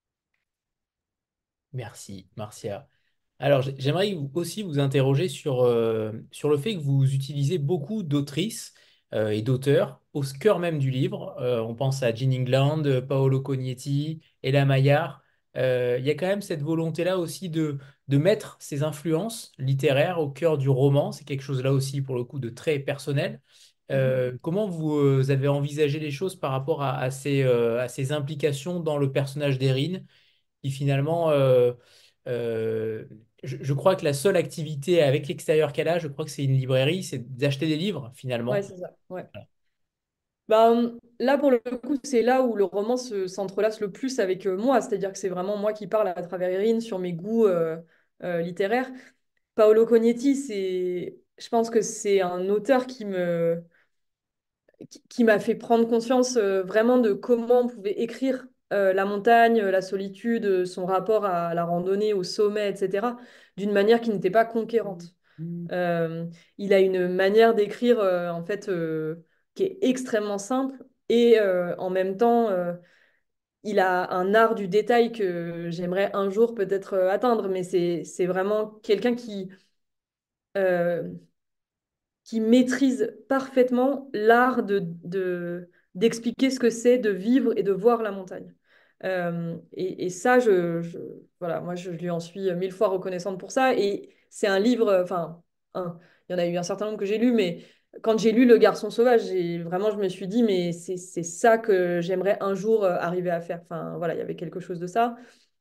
Merci, Marcia. Alors, j'ai- j'aimerais vous- aussi vous interroger sur, euh, sur le fait que vous utilisez beaucoup d'autrices euh, et d'auteurs au cœur même du livre. Euh, on pense à Jean England, euh, Paolo Cognetti, Ella Maillart. Euh, il y a quand même cette volonté-là aussi de, de mettre ces influences littéraires au cœur du roman. C'est quelque chose là aussi, pour le coup, de très personnel. Mhm. Euh, comment vous euh, avez envisagé les choses par rapport à, à ces, euh, à ces implications dans le personnage d'Erin? Qui finalement, euh, euh, je, je crois que la seule activité avec l'extérieur qu'elle a, je crois que c'est une librairie, c'est d'acheter des livres Ouais, finalement. c'est ça. Ouais. Ben, là, pour le coup, c'est là où le roman se- s'entrelace le plus avec euh, moi, c'est-à-dire que c'est vraiment moi qui parle à travers Irine sur mes goûts euh, euh, littéraires. Paolo Cognetti, c'est, je pense que c'est un auteur qui me, qui, qui m'a fait prendre conscience euh, vraiment de comment on pouvait écrire euh, la montagne, la solitude, euh, son rapport à la randonnée, au sommet, et cetera, d'une manière qui n'était pas conquérante. Euh, il a une manière d'écrire euh, en fait euh, qui est extrêmement simple et euh, en même temps euh, il a un art du détail que j'aimerais un jour peut-être euh, atteindre, mais c'est c'est vraiment quelqu'un qui euh, qui maîtrise parfaitement l'art de, de- d'expliquer ce que c'est de vivre et de voir la montagne. Euh, et, et ça, je, je- voilà, moi, je lui en suis mille fois reconnaissante pour ça. Et c'est un livre, enfin, un, il y en a eu un certain nombre que j'ai lu, mais quand j'ai lu Le Garçon sauvage, j'ai, vraiment, je me suis dit, mais c'est, c'est ça que j'aimerais un jour euh, arriver à faire. Enfin, voilà, il y avait quelque chose de ça.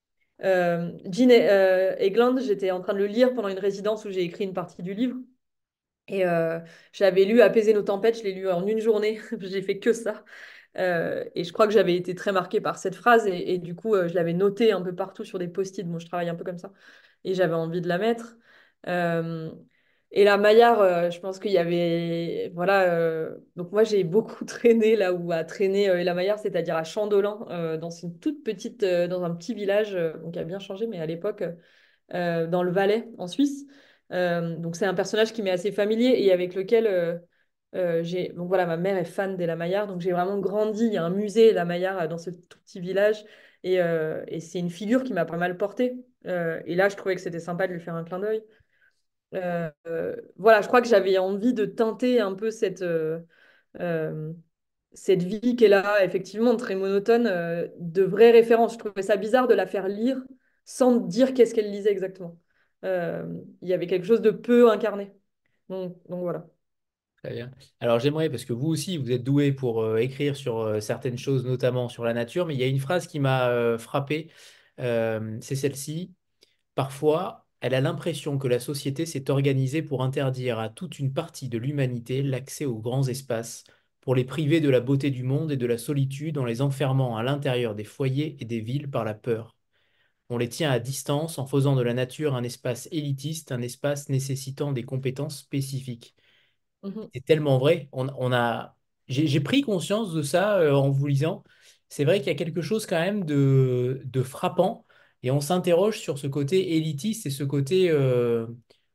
Euh, Jean euh, Egland, j'étais en train de le lire pendant une résidence où j'ai écrit une partie du livre. Et euh, j'avais lu Apaiser nos tempêtes, je l'ai lu en une journée, j'ai fait que ça. Euh, et je crois que j'avais été très marquée par cette phrase et, et du coup, euh, je l'avais notée un peu partout sur des post-it. Moi, je travaille un peu comme ça et j'avais envie de la mettre. Euh, et la Maillard, euh, je pense qu'il y avait. Voilà. Euh, donc, moi, j'ai beaucoup traîné là où a traîné euh, la Maillard, c'est-à-dire à Chandolin, euh, dans une toute petite, euh, dans un petit village, euh, donc qui a bien changé, mais à l'époque euh, dans le Valais, en Suisse. Euh, donc c'est un personnage qui m'est assez familier et avec lequel euh, euh, j'ai... Donc voilà, ma mère est fan des Maillard, donc j'ai vraiment grandi. Il y a un musée Maillard euh, dans ce tout petit village et, euh, et c'est une figure qui m'a pas mal portée. Euh, et là, je trouvais que c'était sympa de lui faire un clin d'œil. Euh, euh, voilà, je crois que j'avais envie de teinter un peu cette, euh, euh, cette vie qu'elle a, effectivement, très monotone, euh, de vraies références. Je trouvais ça bizarre de la faire lire sans dire qu'est-ce qu'elle lisait exactement. Euh, Il y avait quelque chose de peu incarné. Donc, donc voilà. Très bien. Alors j'aimerais, parce que vous aussi, vous êtes doué pour euh, écrire sur euh, certaines choses, notamment sur la nature, mais il y a une phrase qui m'a euh, frappé, euh, c'est celle-ci. Parfois, elle a l'impression que la société s'est organisée pour interdire à toute une partie de l'humanité l'accès aux grands espaces, pour les priver de la beauté du monde et de la solitude en les enfermant à l'intérieur des foyers et des villes par la peur. On les tient à distance en faisant de la nature un espace élitiste, un espace nécessitant des compétences spécifiques. Mhm. C'est tellement vrai. On, on a, j'ai j'ai pris conscience de ça euh, en vous lisant. C'est vrai qu'il y a quelque chose quand même de, de frappant et on s'interroge sur ce côté élitiste et ce côté euh,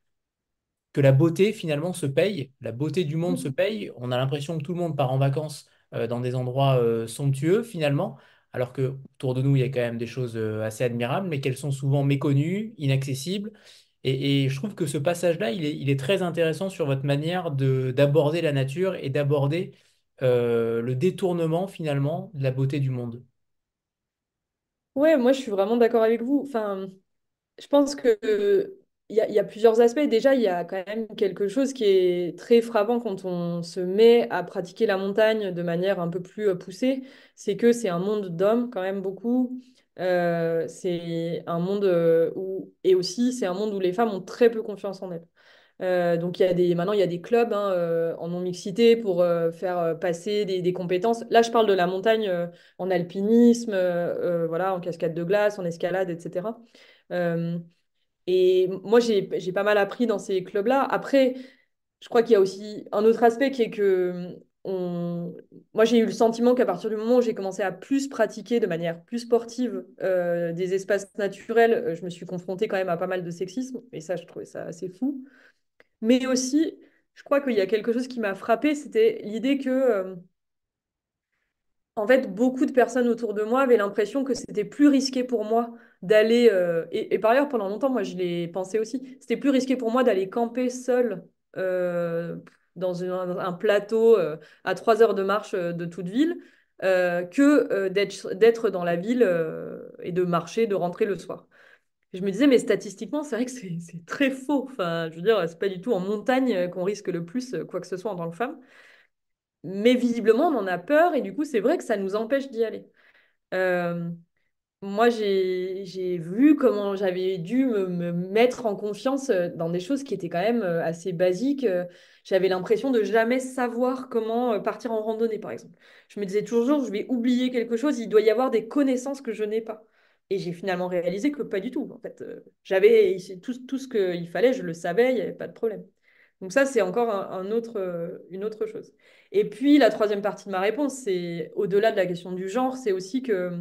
que la beauté finalement se paye, la beauté du monde se paye. On a l'impression que tout le monde part en vacances euh, dans des endroits euh, somptueux finalement, alors que autour de nous il y a quand même des choses euh, assez admirables, mais qu'elles sont souvent méconnues, inaccessibles. Et, et je trouve que ce passage-là, il est, il est très intéressant sur votre manière de d'aborder la nature et d'aborder euh, le détournement finalement de la beauté du monde. Ouais, moi je suis vraiment d'accord avec vous. Enfin, je pense que euh, il y a, il y a plusieurs aspects. Déjà, il y a quand même quelque chose qui est très frappant quand on se met à pratiquer la montagne de manière un peu plus euh, poussée, c'est que c'est un monde d'hommes quand même beaucoup. Euh, c'est un monde euh, où et aussi c'est un monde où les femmes ont très peu confiance en elles. Euh, donc il y a des maintenant il y a des clubs hein, euh, en non-mixité pour euh, faire euh, passer des, des compétences. Là, je parle de la montagne euh, en alpinisme, euh, euh, voilà, en cascade de glace, en escalade, et cetera. Euh, et moi, j'ai, j'ai pas mal appris dans ces clubs-là. Après, je crois qu'il y a aussi un autre aspect qui est que on... moi, j'ai eu le sentiment qu'à partir du moment où j'ai commencé à plus pratiquer de manière plus sportive euh, des espaces naturels, euh, je me suis confrontée quand même à pas mal de sexisme. Et ça, je trouvais ça assez fou. Mais aussi, je crois qu'il y a quelque chose qui m'a frappée, c'était l'idée que euh, en fait, beaucoup de personnes autour de moi avaient l'impression que c'était plus risqué pour moi d'aller, euh, et, et par ailleurs, pendant longtemps, moi, je l'ai pensé aussi, c'était plus risqué pour moi d'aller camper seule euh, dans un, un plateau euh, à trois heures de marche euh, de toute ville euh, que euh, d'être, d'être dans la ville euh, et de marcher, de rentrer le soir. Et je me disais, mais statistiquement, c'est vrai que c'est c'est très faux. Enfin, je veux dire, c'est pas du tout en montagne euh, qu'on risque le plus euh, quoi que ce soit en tant que femme. Mais visiblement, on en a peur et du coup, c'est vrai que ça nous empêche d'y aller. Euh, Moi, j'ai, j'ai vu comment j'avais dû me, me mettre en confiance euh, dans des choses qui étaient quand même euh, assez basiques. Euh, j'avais l'impression de jamais savoir comment euh, partir en randonnée, par exemple. Je me disais toujours, je vais oublier quelque chose, il doit y avoir des connaissances que je n'ai pas. Et j'ai finalement réalisé que pas du tout. En fait, euh, j'avais tout, tout ce qu'il fallait, je le savais, il n'y avait pas de problème. Donc ça, c'est encore un, un autre, euh, une autre chose. Et puis, la troisième partie de ma réponse, c'est au-delà de la question du genre, c'est aussi que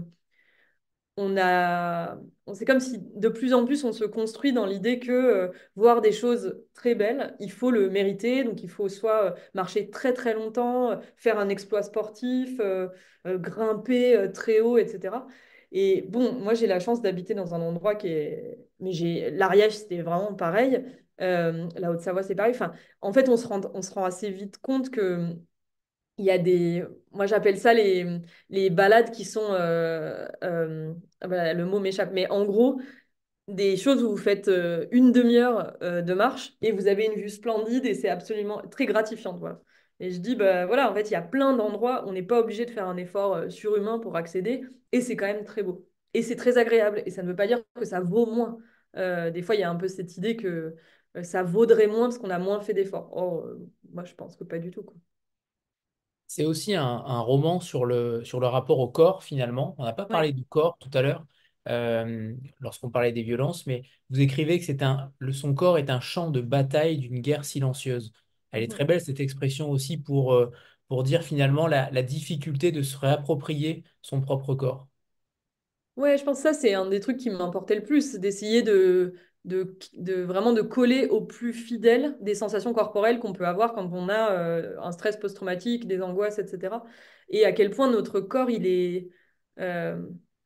on a, on- c'est comme si de plus en plus on se construit dans l'idée que euh, voir des choses très belles, il faut le mériter. Donc il faut soit euh, marcher très très longtemps, euh, faire un exploit sportif, euh, euh, grimper euh, très haut, et cetera. Et bon, moi j'ai la chance d'habiter dans un endroit qui est, mais j'ai l'Ariège, c'était vraiment pareil. Euh, la Haute-Savoie, c'est pareil. Enfin, en fait, on se rend, on se rend assez vite compte que il y a des, moi j'appelle ça les, les balades qui sont, euh, euh, ah bah, le mot m'échappe, mais en gros, des choses où vous faites euh, une demi-heure euh, de marche et vous avez une vue splendide et c'est absolument très gratifiant, voilà. Et je dis, bah voilà, en fait, il y a plein d'endroits, on n'est pas obligé de faire un effort euh, surhumain pour accéder et c'est quand même très beau. Et c'est très agréable et ça ne veut pas dire que ça vaut moins. Euh, des fois, il y a un peu cette idée que euh, ça vaudrait moins parce qu'on a moins fait d'efforts. Oh, euh, moi, je pense que pas du tout, quoi. C'est aussi un, un roman sur le, sur le rapport au corps, finalement. On n'a pas Ouais. parlé du corps tout à l'heure, euh, lorsqu'on parlait des violences, mais vous écrivez que c'est un, le, son corps est un champ de bataille d'une guerre silencieuse. Elle est Mhm. très belle, cette expression aussi, pour, euh, pour dire finalement la, la difficulté de se réapproprier son propre corps. Ouais, je pense que ça, c'est un des trucs qui m'importait le plus, d'essayer de, de, de vraiment de coller au plus fidèle des sensations corporelles qu'on peut avoir quand on a euh, un stress post-traumatique, des angoisses, et cetera. Et à quel point notre corps, il est... euh,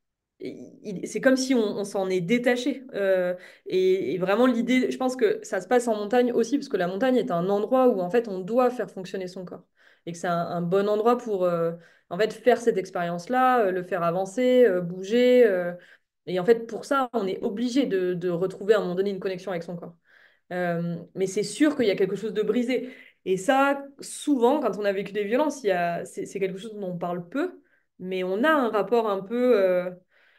il- c'est comme si on, on s'en est détaché. Euh, et, et vraiment, l'idée, je pense que ça se passe en montagne aussi, parce que la montagne est un endroit où, en fait, on doit faire fonctionner son corps. Et que c'est un, un bon endroit pour, euh, en fait, faire cette expérience-là, euh, le faire avancer, euh, bouger. euh. Et en fait, pour ça, on est obligé de, de retrouver à un moment donné une connexion avec son corps. Euh, mais c'est sûr qu'il y a quelque chose de brisé. Et ça, souvent, quand on a vécu des violences, il y a, c'est, c'est quelque chose dont on parle peu, mais on a un rapport un peu... euh,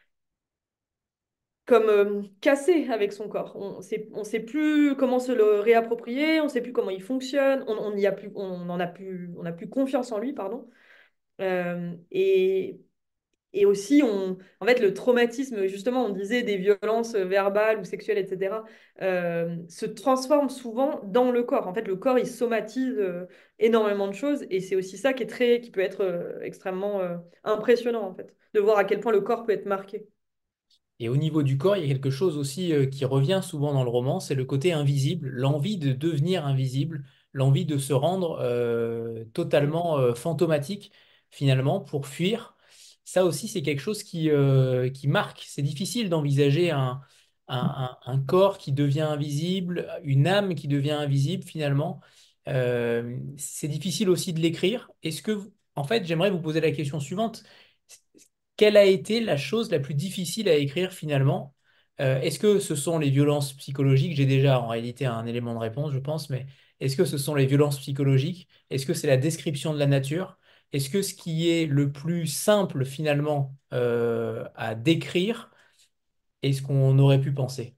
comme euh, cassé avec son corps. On sait, on sait plus comment se le réapproprier, on sait plus comment il fonctionne, on, on y a plus, on en a plus, on a plus confiance en lui, pardon. Euh, et, et aussi, on, en fait, le traumatisme, justement, on disait des violences verbales ou sexuelles, et cetera, euh, se transforme souvent dans le corps. En fait, le corps, il somatise euh, énormément de choses, et c'est aussi ça qui est très, qui peut être euh, extrêmement euh, impressionnant, en fait, de voir à quel point le corps peut être marqué. Et au niveau du corps, il y a quelque chose aussi euh, qui revient souvent dans le roman, c'est le côté invisible, l'envie de devenir invisible, l'envie de se rendre euh, totalement euh, fantomatique finalement pour fuir. Ça aussi, c'est quelque chose qui, euh, qui marque. C'est difficile d'envisager un, un, un- un corps qui devient invisible, une âme qui devient invisible finalement. Euh, c'est difficile aussi de l'écrire. Est-ce que, vous- En fait, j'aimerais vous poser la question suivante. Quelle a été la chose la plus difficile à écrire finalement? Euh, est-ce que ce sont les violences psychologiques? J'ai déjà en réalité un élément de réponse, je pense, mais est-ce que ce sont les violences psychologiques? Est-ce que c'est la description de la nature? Est-ce que ce qui est le plus simple finalement euh, à décrire est ce qu'on aurait pu penser?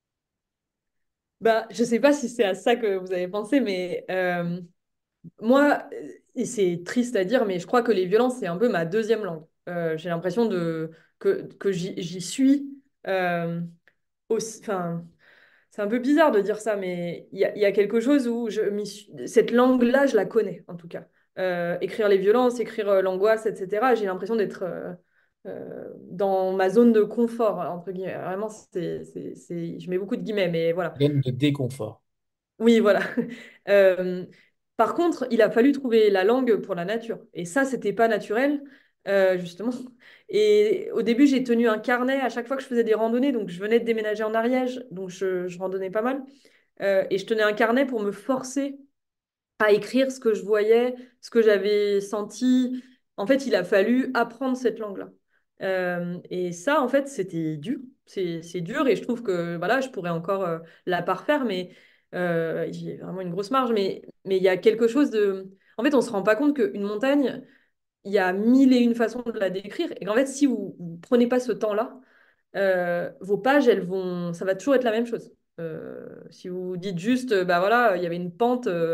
Bah, je sais pas si c'est à ça que vous avez pensé, mais euh, moi, et c'est triste à dire, mais je crois que les violences, c'est un peu ma deuxième langue. Euh, j'ai l'impression de, que, que j'y j'y suis euh, aussi. Enfin, c'est un peu bizarre de dire ça, mais il y a, il y a quelque chose où je m'y suis- cette langue-là, je la connais, en tout cas. Euh, écrire les violences, écrire euh, l'angoisse, et cetera, j'ai l'impression d'être euh, euh, dans ma zone de confort, entre guillemets. Vraiment, c'est, c'est, c'est- je mets beaucoup de guillemets, mais voilà. Zone de déconfort. Oui, voilà. Euh, par contre, il a fallu trouver la langue pour la nature. Et ça, c'était pas naturel, euh, justement. Et au début, j'ai tenu un carnet à chaque fois que je faisais des randonnées. Donc, je venais de déménager en Ariège, donc je, je randonnais pas mal. Euh, et je tenais un carnet pour me forcer à écrire ce que je voyais, ce que j'avais senti. En fait, il a fallu apprendre cette langue-là. Euh, et ça, en fait, c'était dur. C'est, c'est dur et je trouve que voilà, je pourrais encore euh, la parfaire, mais euh, j'ai vraiment une grosse marge. Mais mais il y a quelque chose de... En fait, on ne se rend pas compte qu'une montagne, il y a mille et une façons de la décrire. Et qu'en fait, si vous ne prenez pas ce temps-là, euh, vos pages, elles vont, ça va toujours être la même chose. Euh, si vous dites juste, euh, bah voilà, il y avait une pente euh,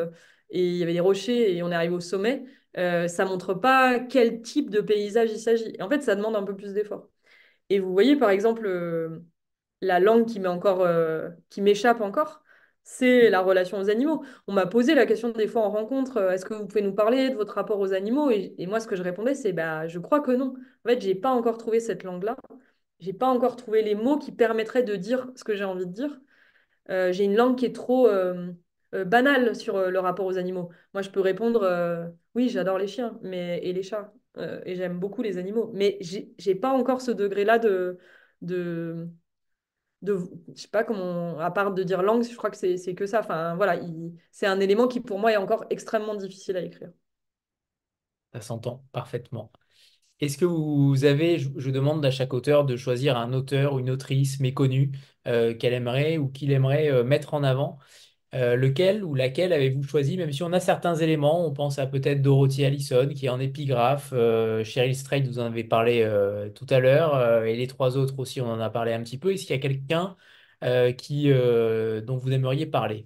et il y avait des rochers et on est arrivé au sommet, euh, ça montre pas quel type de paysage il s'agit. Et en fait, ça demande un peu plus d'effort. Et vous voyez, par exemple, euh, la langue qui m'est encore, euh, qui m'échappe encore, c'est la relation aux animaux. On m'a posé la question des fois en rencontre, euh, est-ce que vous pouvez nous parler de votre rapport aux animaux? Et, et moi, ce que je répondais, c'est, bah, je crois que non. En fait, j'ai pas encore trouvé cette langue-là. J'ai pas encore trouvé les mots qui permettraient de dire ce que j'ai envie de dire. Euh, j'ai une langue qui est trop euh, euh, banale sur euh, le rapport aux animaux. Moi, je peux répondre, euh, oui, j'adore les chiens mais, et les chats, euh, et j'aime beaucoup les animaux. Mais j'ai j'ai pas encore ce degré-là de, de, de, je sais pas comment, à part de dire langue, je crois que c'est c'est que ça. Enfin, voilà, il- c'est un élément qui pour moi est encore extrêmement difficile à écrire. Ça s'entend parfaitement. Est-ce que vous avez, je, je demande à chaque auteur de choisir un auteur ou une autrice méconnue euh, qu'elle aimerait ou qu'il aimerait euh, mettre en avant. Euh, lequel ou laquelle avez-vous choisi? Même si on a certains éléments, on pense à peut-être Dorothy Allison qui est en épigraphe, euh, Cheryl Strayed, vous en avez parlé euh, tout à l'heure, euh, et les trois autres aussi, on en a parlé un petit peu. Est-ce qu'il y a quelqu'un euh, qui, euh, dont vous aimeriez parler?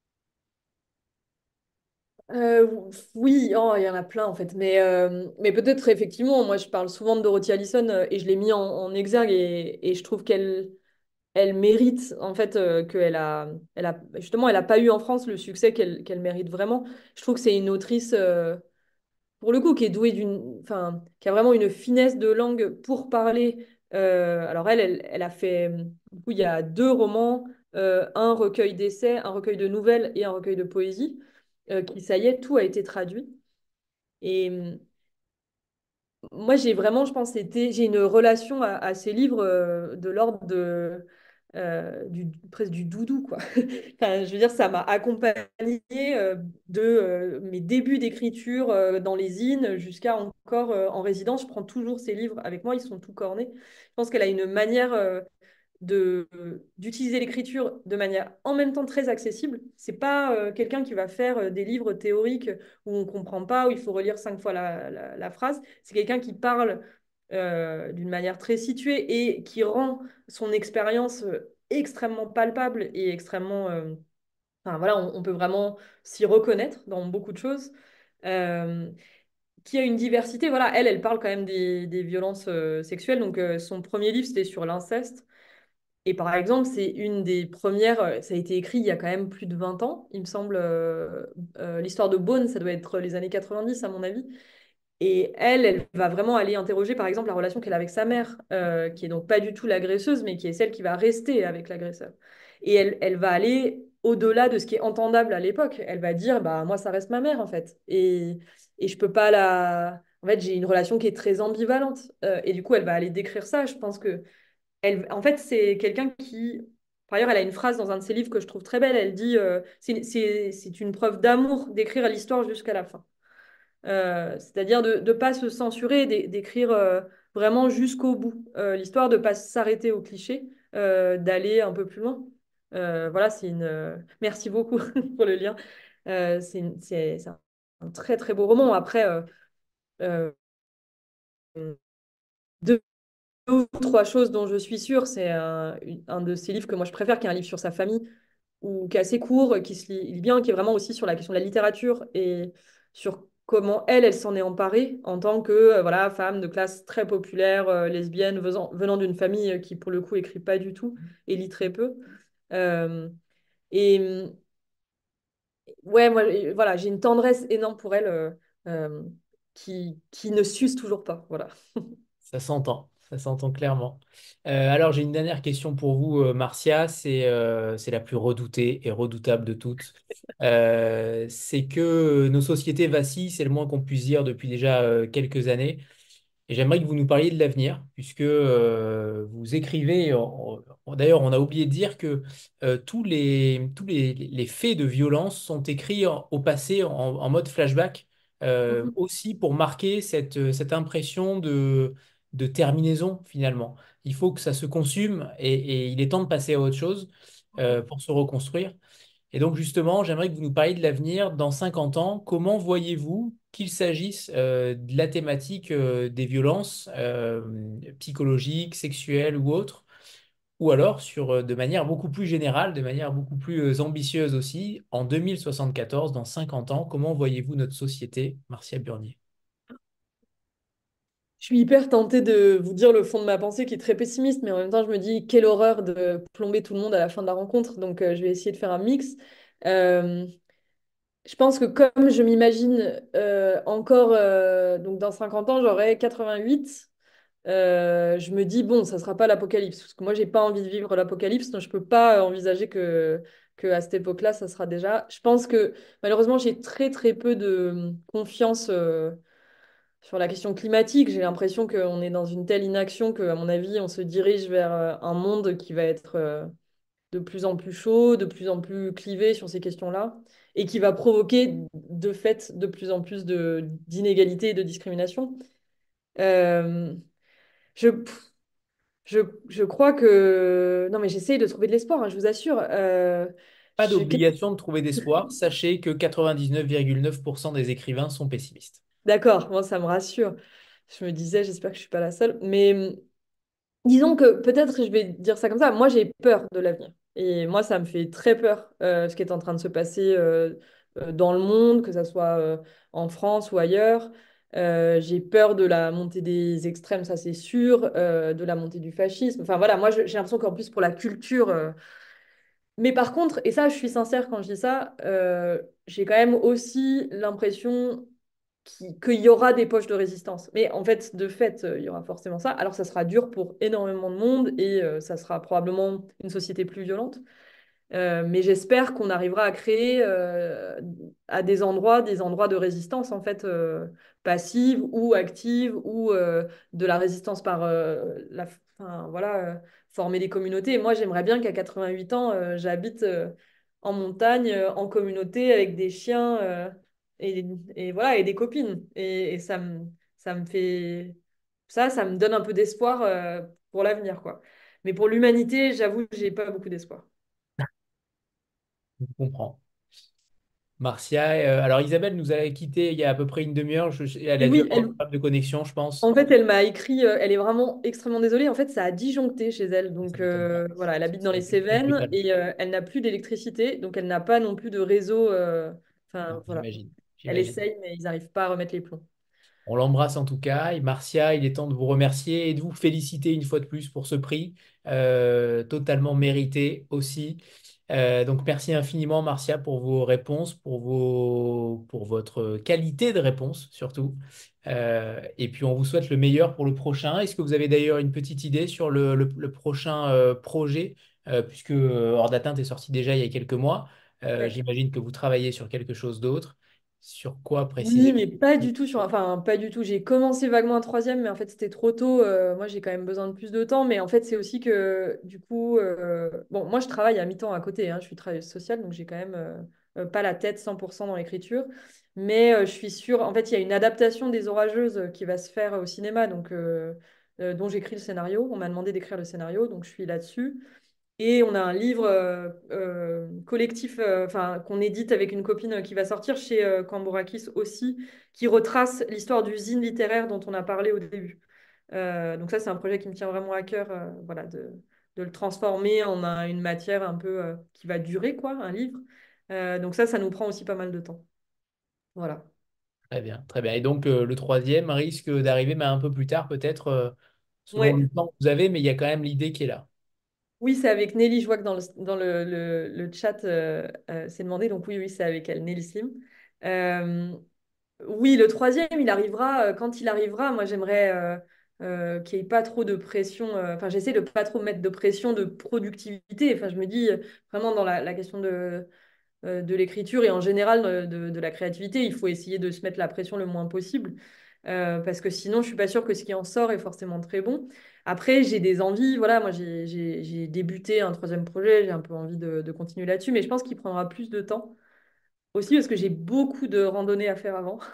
Euh, oui, oh, il y en a plein en fait, mais, euh, mais peut-être effectivement, moi je parle souvent de Dorothy Allison euh, et je l'ai mis en, en exergue et, et je trouve qu'elle elle mérite en fait euh, qu'elle a, elle a justement elle a pas eu en France le succès qu'elle qu'elle mérite vraiment. Je trouve que c'est une autrice euh, pour le coup qui est douée d'une, enfin qui a vraiment une finesse de langue pour parler. Euh, alors elle, elle, elle a fait, du coup il y a deux romans, euh, un recueil d'essais, un recueil de nouvelles et un recueil de poésie, euh, qui ça y est, tout a été traduit. Et moi, j'ai vraiment, je pense, été, j'ai une relation à, à ces livres euh, de l'ordre de, euh, du, presque du doudou, quoi. Enfin, je veux dire, ça m'a accompagnée euh, de euh, mes débuts d'écriture euh, dans les zines jusqu'à encore euh, en résidence. Je prends toujours ces livres avec moi, ils sont tout cornés. Je pense qu'elle a une manière euh, de d'utiliser l'écriture de manière en même temps très accessible. C'est pas euh, quelqu'un qui va faire euh, des livres théoriques où on comprend pas, où il faut relire cinq fois la, la, la phrase. C'est quelqu'un qui parle euh, d'une manière très située et qui rend son expérience euh, extrêmement palpable et extrêmement... euh, enfin voilà, on, on peut vraiment s'y reconnaître dans beaucoup de choses. Euh, qui a une diversité, voilà, elle, elle parle quand même des, des violences euh, sexuelles. Donc, euh, son premier livre, c'était sur l'inceste. Et par exemple, c'est une des premières, euh, ça a été écrit il y a quand même plus de vingt ans, il me semble, euh, euh, l'histoire de Beaune, ça doit être les années quatre-vingt-dix à mon avis. Et elle, elle va vraiment aller interroger par exemple la relation qu'elle a avec sa mère, euh, qui est donc pas du tout l'agresseuse, mais qui est celle qui va rester avec l'agresseur. Et elle, elle va aller au-delà de ce qui est entendable à l'époque. Elle va dire, bah moi, ça reste ma mère en fait. Et, et je peux pas la... En fait, j'ai une relation qui est très ambivalente. Euh, et du coup, elle va aller décrire ça. Je pense que elle, en fait, c'est quelqu'un qui, par ailleurs, elle a une phrase dans un de ses livres que je trouve très belle. Elle dit, euh, c'est c'est- c'est une preuve d'amour d'écrire l'histoire jusqu'à la fin. Euh, c'est-à-dire de ne pas se censurer, d'é- d'écrire euh, vraiment jusqu'au bout euh, l'histoire, de ne pas s'arrêter au cliché, euh, d'aller un peu plus loin. Euh, voilà, c'est une. euh, Merci beaucoup pour le lien. Euh, c'est une- c'est- c'est un, un très très beau roman. Après, euh, euh, deux ou trois choses dont je suis sûre, c'est un, un de ces livres que moi je préfère, qui est un livre sur sa famille, ou qui est assez court, qui se lit, lit bien, qui est vraiment aussi sur la question de la littérature et sur comment elle, elle s'en est emparée en tant que euh, voilà, femme de classe très populaire, euh, lesbienne, venant, venant d'une famille euh, qui, pour le coup, écrit pas du tout et lit très peu. Euh, et ouais, moi, euh, voilà, j'ai une tendresse énorme pour elle euh, euh, qui, qui ne s'use toujours pas. Voilà. Ça s'entend, ça s'entend clairement. Euh, alors j'ai une dernière question pour vous, euh, Marcia, c'est euh, c'est la plus redoutée et redoutable de toutes. Euh, c'est que nos sociétés vacillent, c'est le moins qu'on puisse dire depuis déjà euh, quelques années. Et j'aimerais que vous nous parliez de l'avenir, puisque euh, vous écrivez, en- en- d'ailleurs on a oublié de dire que euh, tous les, tous les, les faits de violence sont écrits en- au passé en, en mode flashback, euh, aussi pour marquer cette, cette impression de, de terminaison finalement. Il faut que ça se consume et, et il est temps de passer à autre chose euh, pour se reconstruire. Et donc justement, j'aimerais que vous nous parliez de l'avenir dans cinquante ans. Comment voyez-vous qu'il s'agisse euh, de la thématique euh, des violences euh, psychologiques, sexuelles ou autres? ou alors sur, euh, de manière beaucoup plus générale, de manière beaucoup plus euh, ambitieuse aussi, en deux mille soixante-quatorze, dans cinquante ans, comment voyez-vous notre société, Marcia Burnier? Je suis hyper tentée de vous dire le fond de ma pensée qui est très pessimiste, mais en même temps, je me dis quelle horreur de plomber tout le monde à la fin de la rencontre. Donc, euh, je vais essayer de faire un mix. Euh, je pense que comme je m'imagine euh, encore, euh, donc dans cinquante ans, j'aurai quatre-vingt-huit. Euh, je me dis, bon, ça sera pas l'apocalypse. Parce que moi, j'ai pas envie de vivre l'apocalypse, donc je peux pas envisager que, que à cette époque-là, ça sera déjà. Je pense que malheureusement, j'ai très, très peu de confiance. euh, sur la question climatique, j'ai l'impression qu'on est dans une telle inaction qu'à mon avis, on se dirige vers euh, un monde qui va être euh, de plus en plus chaud, de plus en plus clivé sur ces questions-là, et qui va provoquer de fait de plus en plus de, d'inégalités et de discrimination. Euh, je, je, je crois que... Non, mais j'essaye de trouver de l'espoir, hein, je vous assure. Euh, Pas je- d'obligation de trouver d'espoir. Sachez que quatre-vingt-dix-neuf virgule neuf pour cent des écrivains sont pessimistes. D'accord, moi ça me rassure. Je me disais, j'espère que je suis pas la seule. Mais disons que peut-être je vais dire ça comme ça. Moi, j'ai peur de l'avenir. Et moi, ça me fait très peur euh, ce qui est en train de se passer euh, euh, dans le monde, que ce soit euh, en France ou ailleurs. Euh, j'ai peur de la montée des extrêmes, ça c'est sûr, euh, de la montée du fascisme. Enfin voilà, moi je- j'ai l'impression qu'en plus pour la culture. euh, Mais par contre, et ça je suis sincère quand je dis ça, euh, j'ai quand même aussi l'impression qui- qu'il y aura des poches de résistance. Mais en fait, de fait, euh, il y aura forcément ça. Alors, ça sera dur pour énormément de monde et euh, ça sera probablement une société plus violente. Euh, mais j'espère qu'on arrivera à créer euh, à des endroits, des endroits de résistance, en fait, euh, passive ou active, ou euh, de la résistance par euh, la, enfin, voilà, euh, former des communautés. Et moi, j'aimerais bien qu'à quatre-vingt-huit ans, euh, j'habite euh, en montagne, euh, en communauté, avec des chiens euh, et, et voilà, et des copines. Et, et ça me, ça me fait... Ça, ça me donne un peu d'espoir euh, pour l'avenir, quoi. Mais pour l'humanité, j'avoue, j'ai pas beaucoup d'espoir. Je comprends. Marcia, euh, alors Isabelle nous a quittés il y a à peu près une demi-heure. Je- elle Et a dû oui, avoir un elle, problème de connexion, je pense. en fait, elle m'a écrit, euh, elle est vraiment extrêmement désolée. En fait, ça a disjoncté chez elle. Ça Donc, m'étonne pas. euh, voilà, elle Ça habite dans ça a les dû être très Cévennes brutal. et euh, elle n'a plus d'électricité. Donc, elle n'a pas non plus de réseau. euh, Non, Enfin, voilà. j'imagine. Elle J'imagine. essaye, mais ils n'arrivent pas à remettre les plombs. On l'embrasse en tout cas. Et Marcia, il est temps de vous remercier et de vous féliciter une fois de plus pour ce prix, euh, totalement mérité aussi. Euh, donc merci infiniment Marcia pour vos réponses, pour vos, pour votre qualité de réponse surtout. Euh, et puis on vous souhaite le meilleur pour le prochain. Est-ce que vous avez d'ailleurs une petite idée sur le, le- le prochain euh, projet, euh, puisque euh, Hors d'atteinte est sorti déjà il y a quelques mois. Euh, Ouais. j'imagine que vous travaillez sur quelque chose d'autre. Sur quoi Oui, précisément? mais pas du tout sur. Enfin, pas du tout. J'ai commencé vaguement un troisième, mais en fait, c'était trop tôt. Euh, moi, j'ai quand même besoin de plus de temps. Mais en fait, c'est aussi que, du coup, euh, bon, moi, je travaille à mi-temps à côté, hein. Je suis travailleuse sociale, donc j'ai quand même euh, euh, pas la tête cent pour cent dans l'écriture. Mais euh, je suis sûre. En fait, il y a une adaptation des Orageuses euh, qui va se faire au cinéma, donc, euh, euh, dont j'écris le scénario. On m'a demandé d'écrire le scénario, donc je suis là-dessus. Et on a un livre euh, euh, collectif, euh, enfin, qu'on édite avec une copine euh, qui va sortir chez euh, Cambourakis aussi, qui retrace l'histoire d'usine littéraire dont on a parlé au début. Euh, donc ça, c'est un projet qui me tient vraiment à cœur, euh, voilà, de, de le transformer en un- une matière un peu euh, qui va durer, quoi, un livre. Euh, donc ça, ça nous prend aussi pas mal de temps. Voilà. Très bien, très bien. Et donc, euh, le troisième risque d'arriver, mais un peu plus tard, peut-être, euh, selon le Ouais. temps que vous avez, mais il y a quand même l'idée qui est là. Oui, c'est avec Nelly. Je vois que dans le, dans le, le, le chat, euh, euh, c'est demandé. Donc oui, oui, c'est avec elle, Nelly Slim. Euh, Oui, le troisième, il arrivera euh, quand il arrivera. Moi, j'aimerais euh, euh, qu'il n'y ait pas trop de pression. euh, Enfin, j'essaie de pas trop mettre de pression de productivité. Enfin, je me dis euh, vraiment dans la, la question de, euh, de l'écriture et en général euh, de, de la créativité, il faut essayer de se mettre la pression le moins possible. Euh, parce que sinon, je suis pas sûre que ce qui en sort est forcément très bon. Après, j'ai des envies. Voilà, moi, j'ai j'ai- j'ai débuté un troisième projet. J'ai un peu envie de, de continuer là-dessus, mais je pense qu'il prendra plus de temps. Aussi parce que j'ai beaucoup de randonnées à faire avant.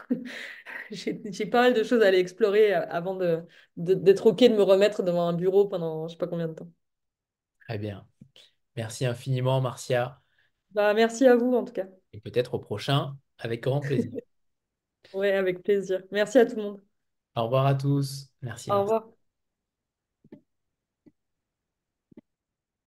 J'ai j'ai pas mal de choses à aller explorer euh, avant de, de- d'être OK de me remettre devant un bureau pendant je sais pas combien de temps. Très bien. Merci infiniment, Marcia. Bah, merci à vous en tout cas. Et peut-être au prochain, avec grand plaisir. Ouais, avec plaisir. Merci à tout le monde. Au revoir à tous. Merci, Au Marcia. revoir.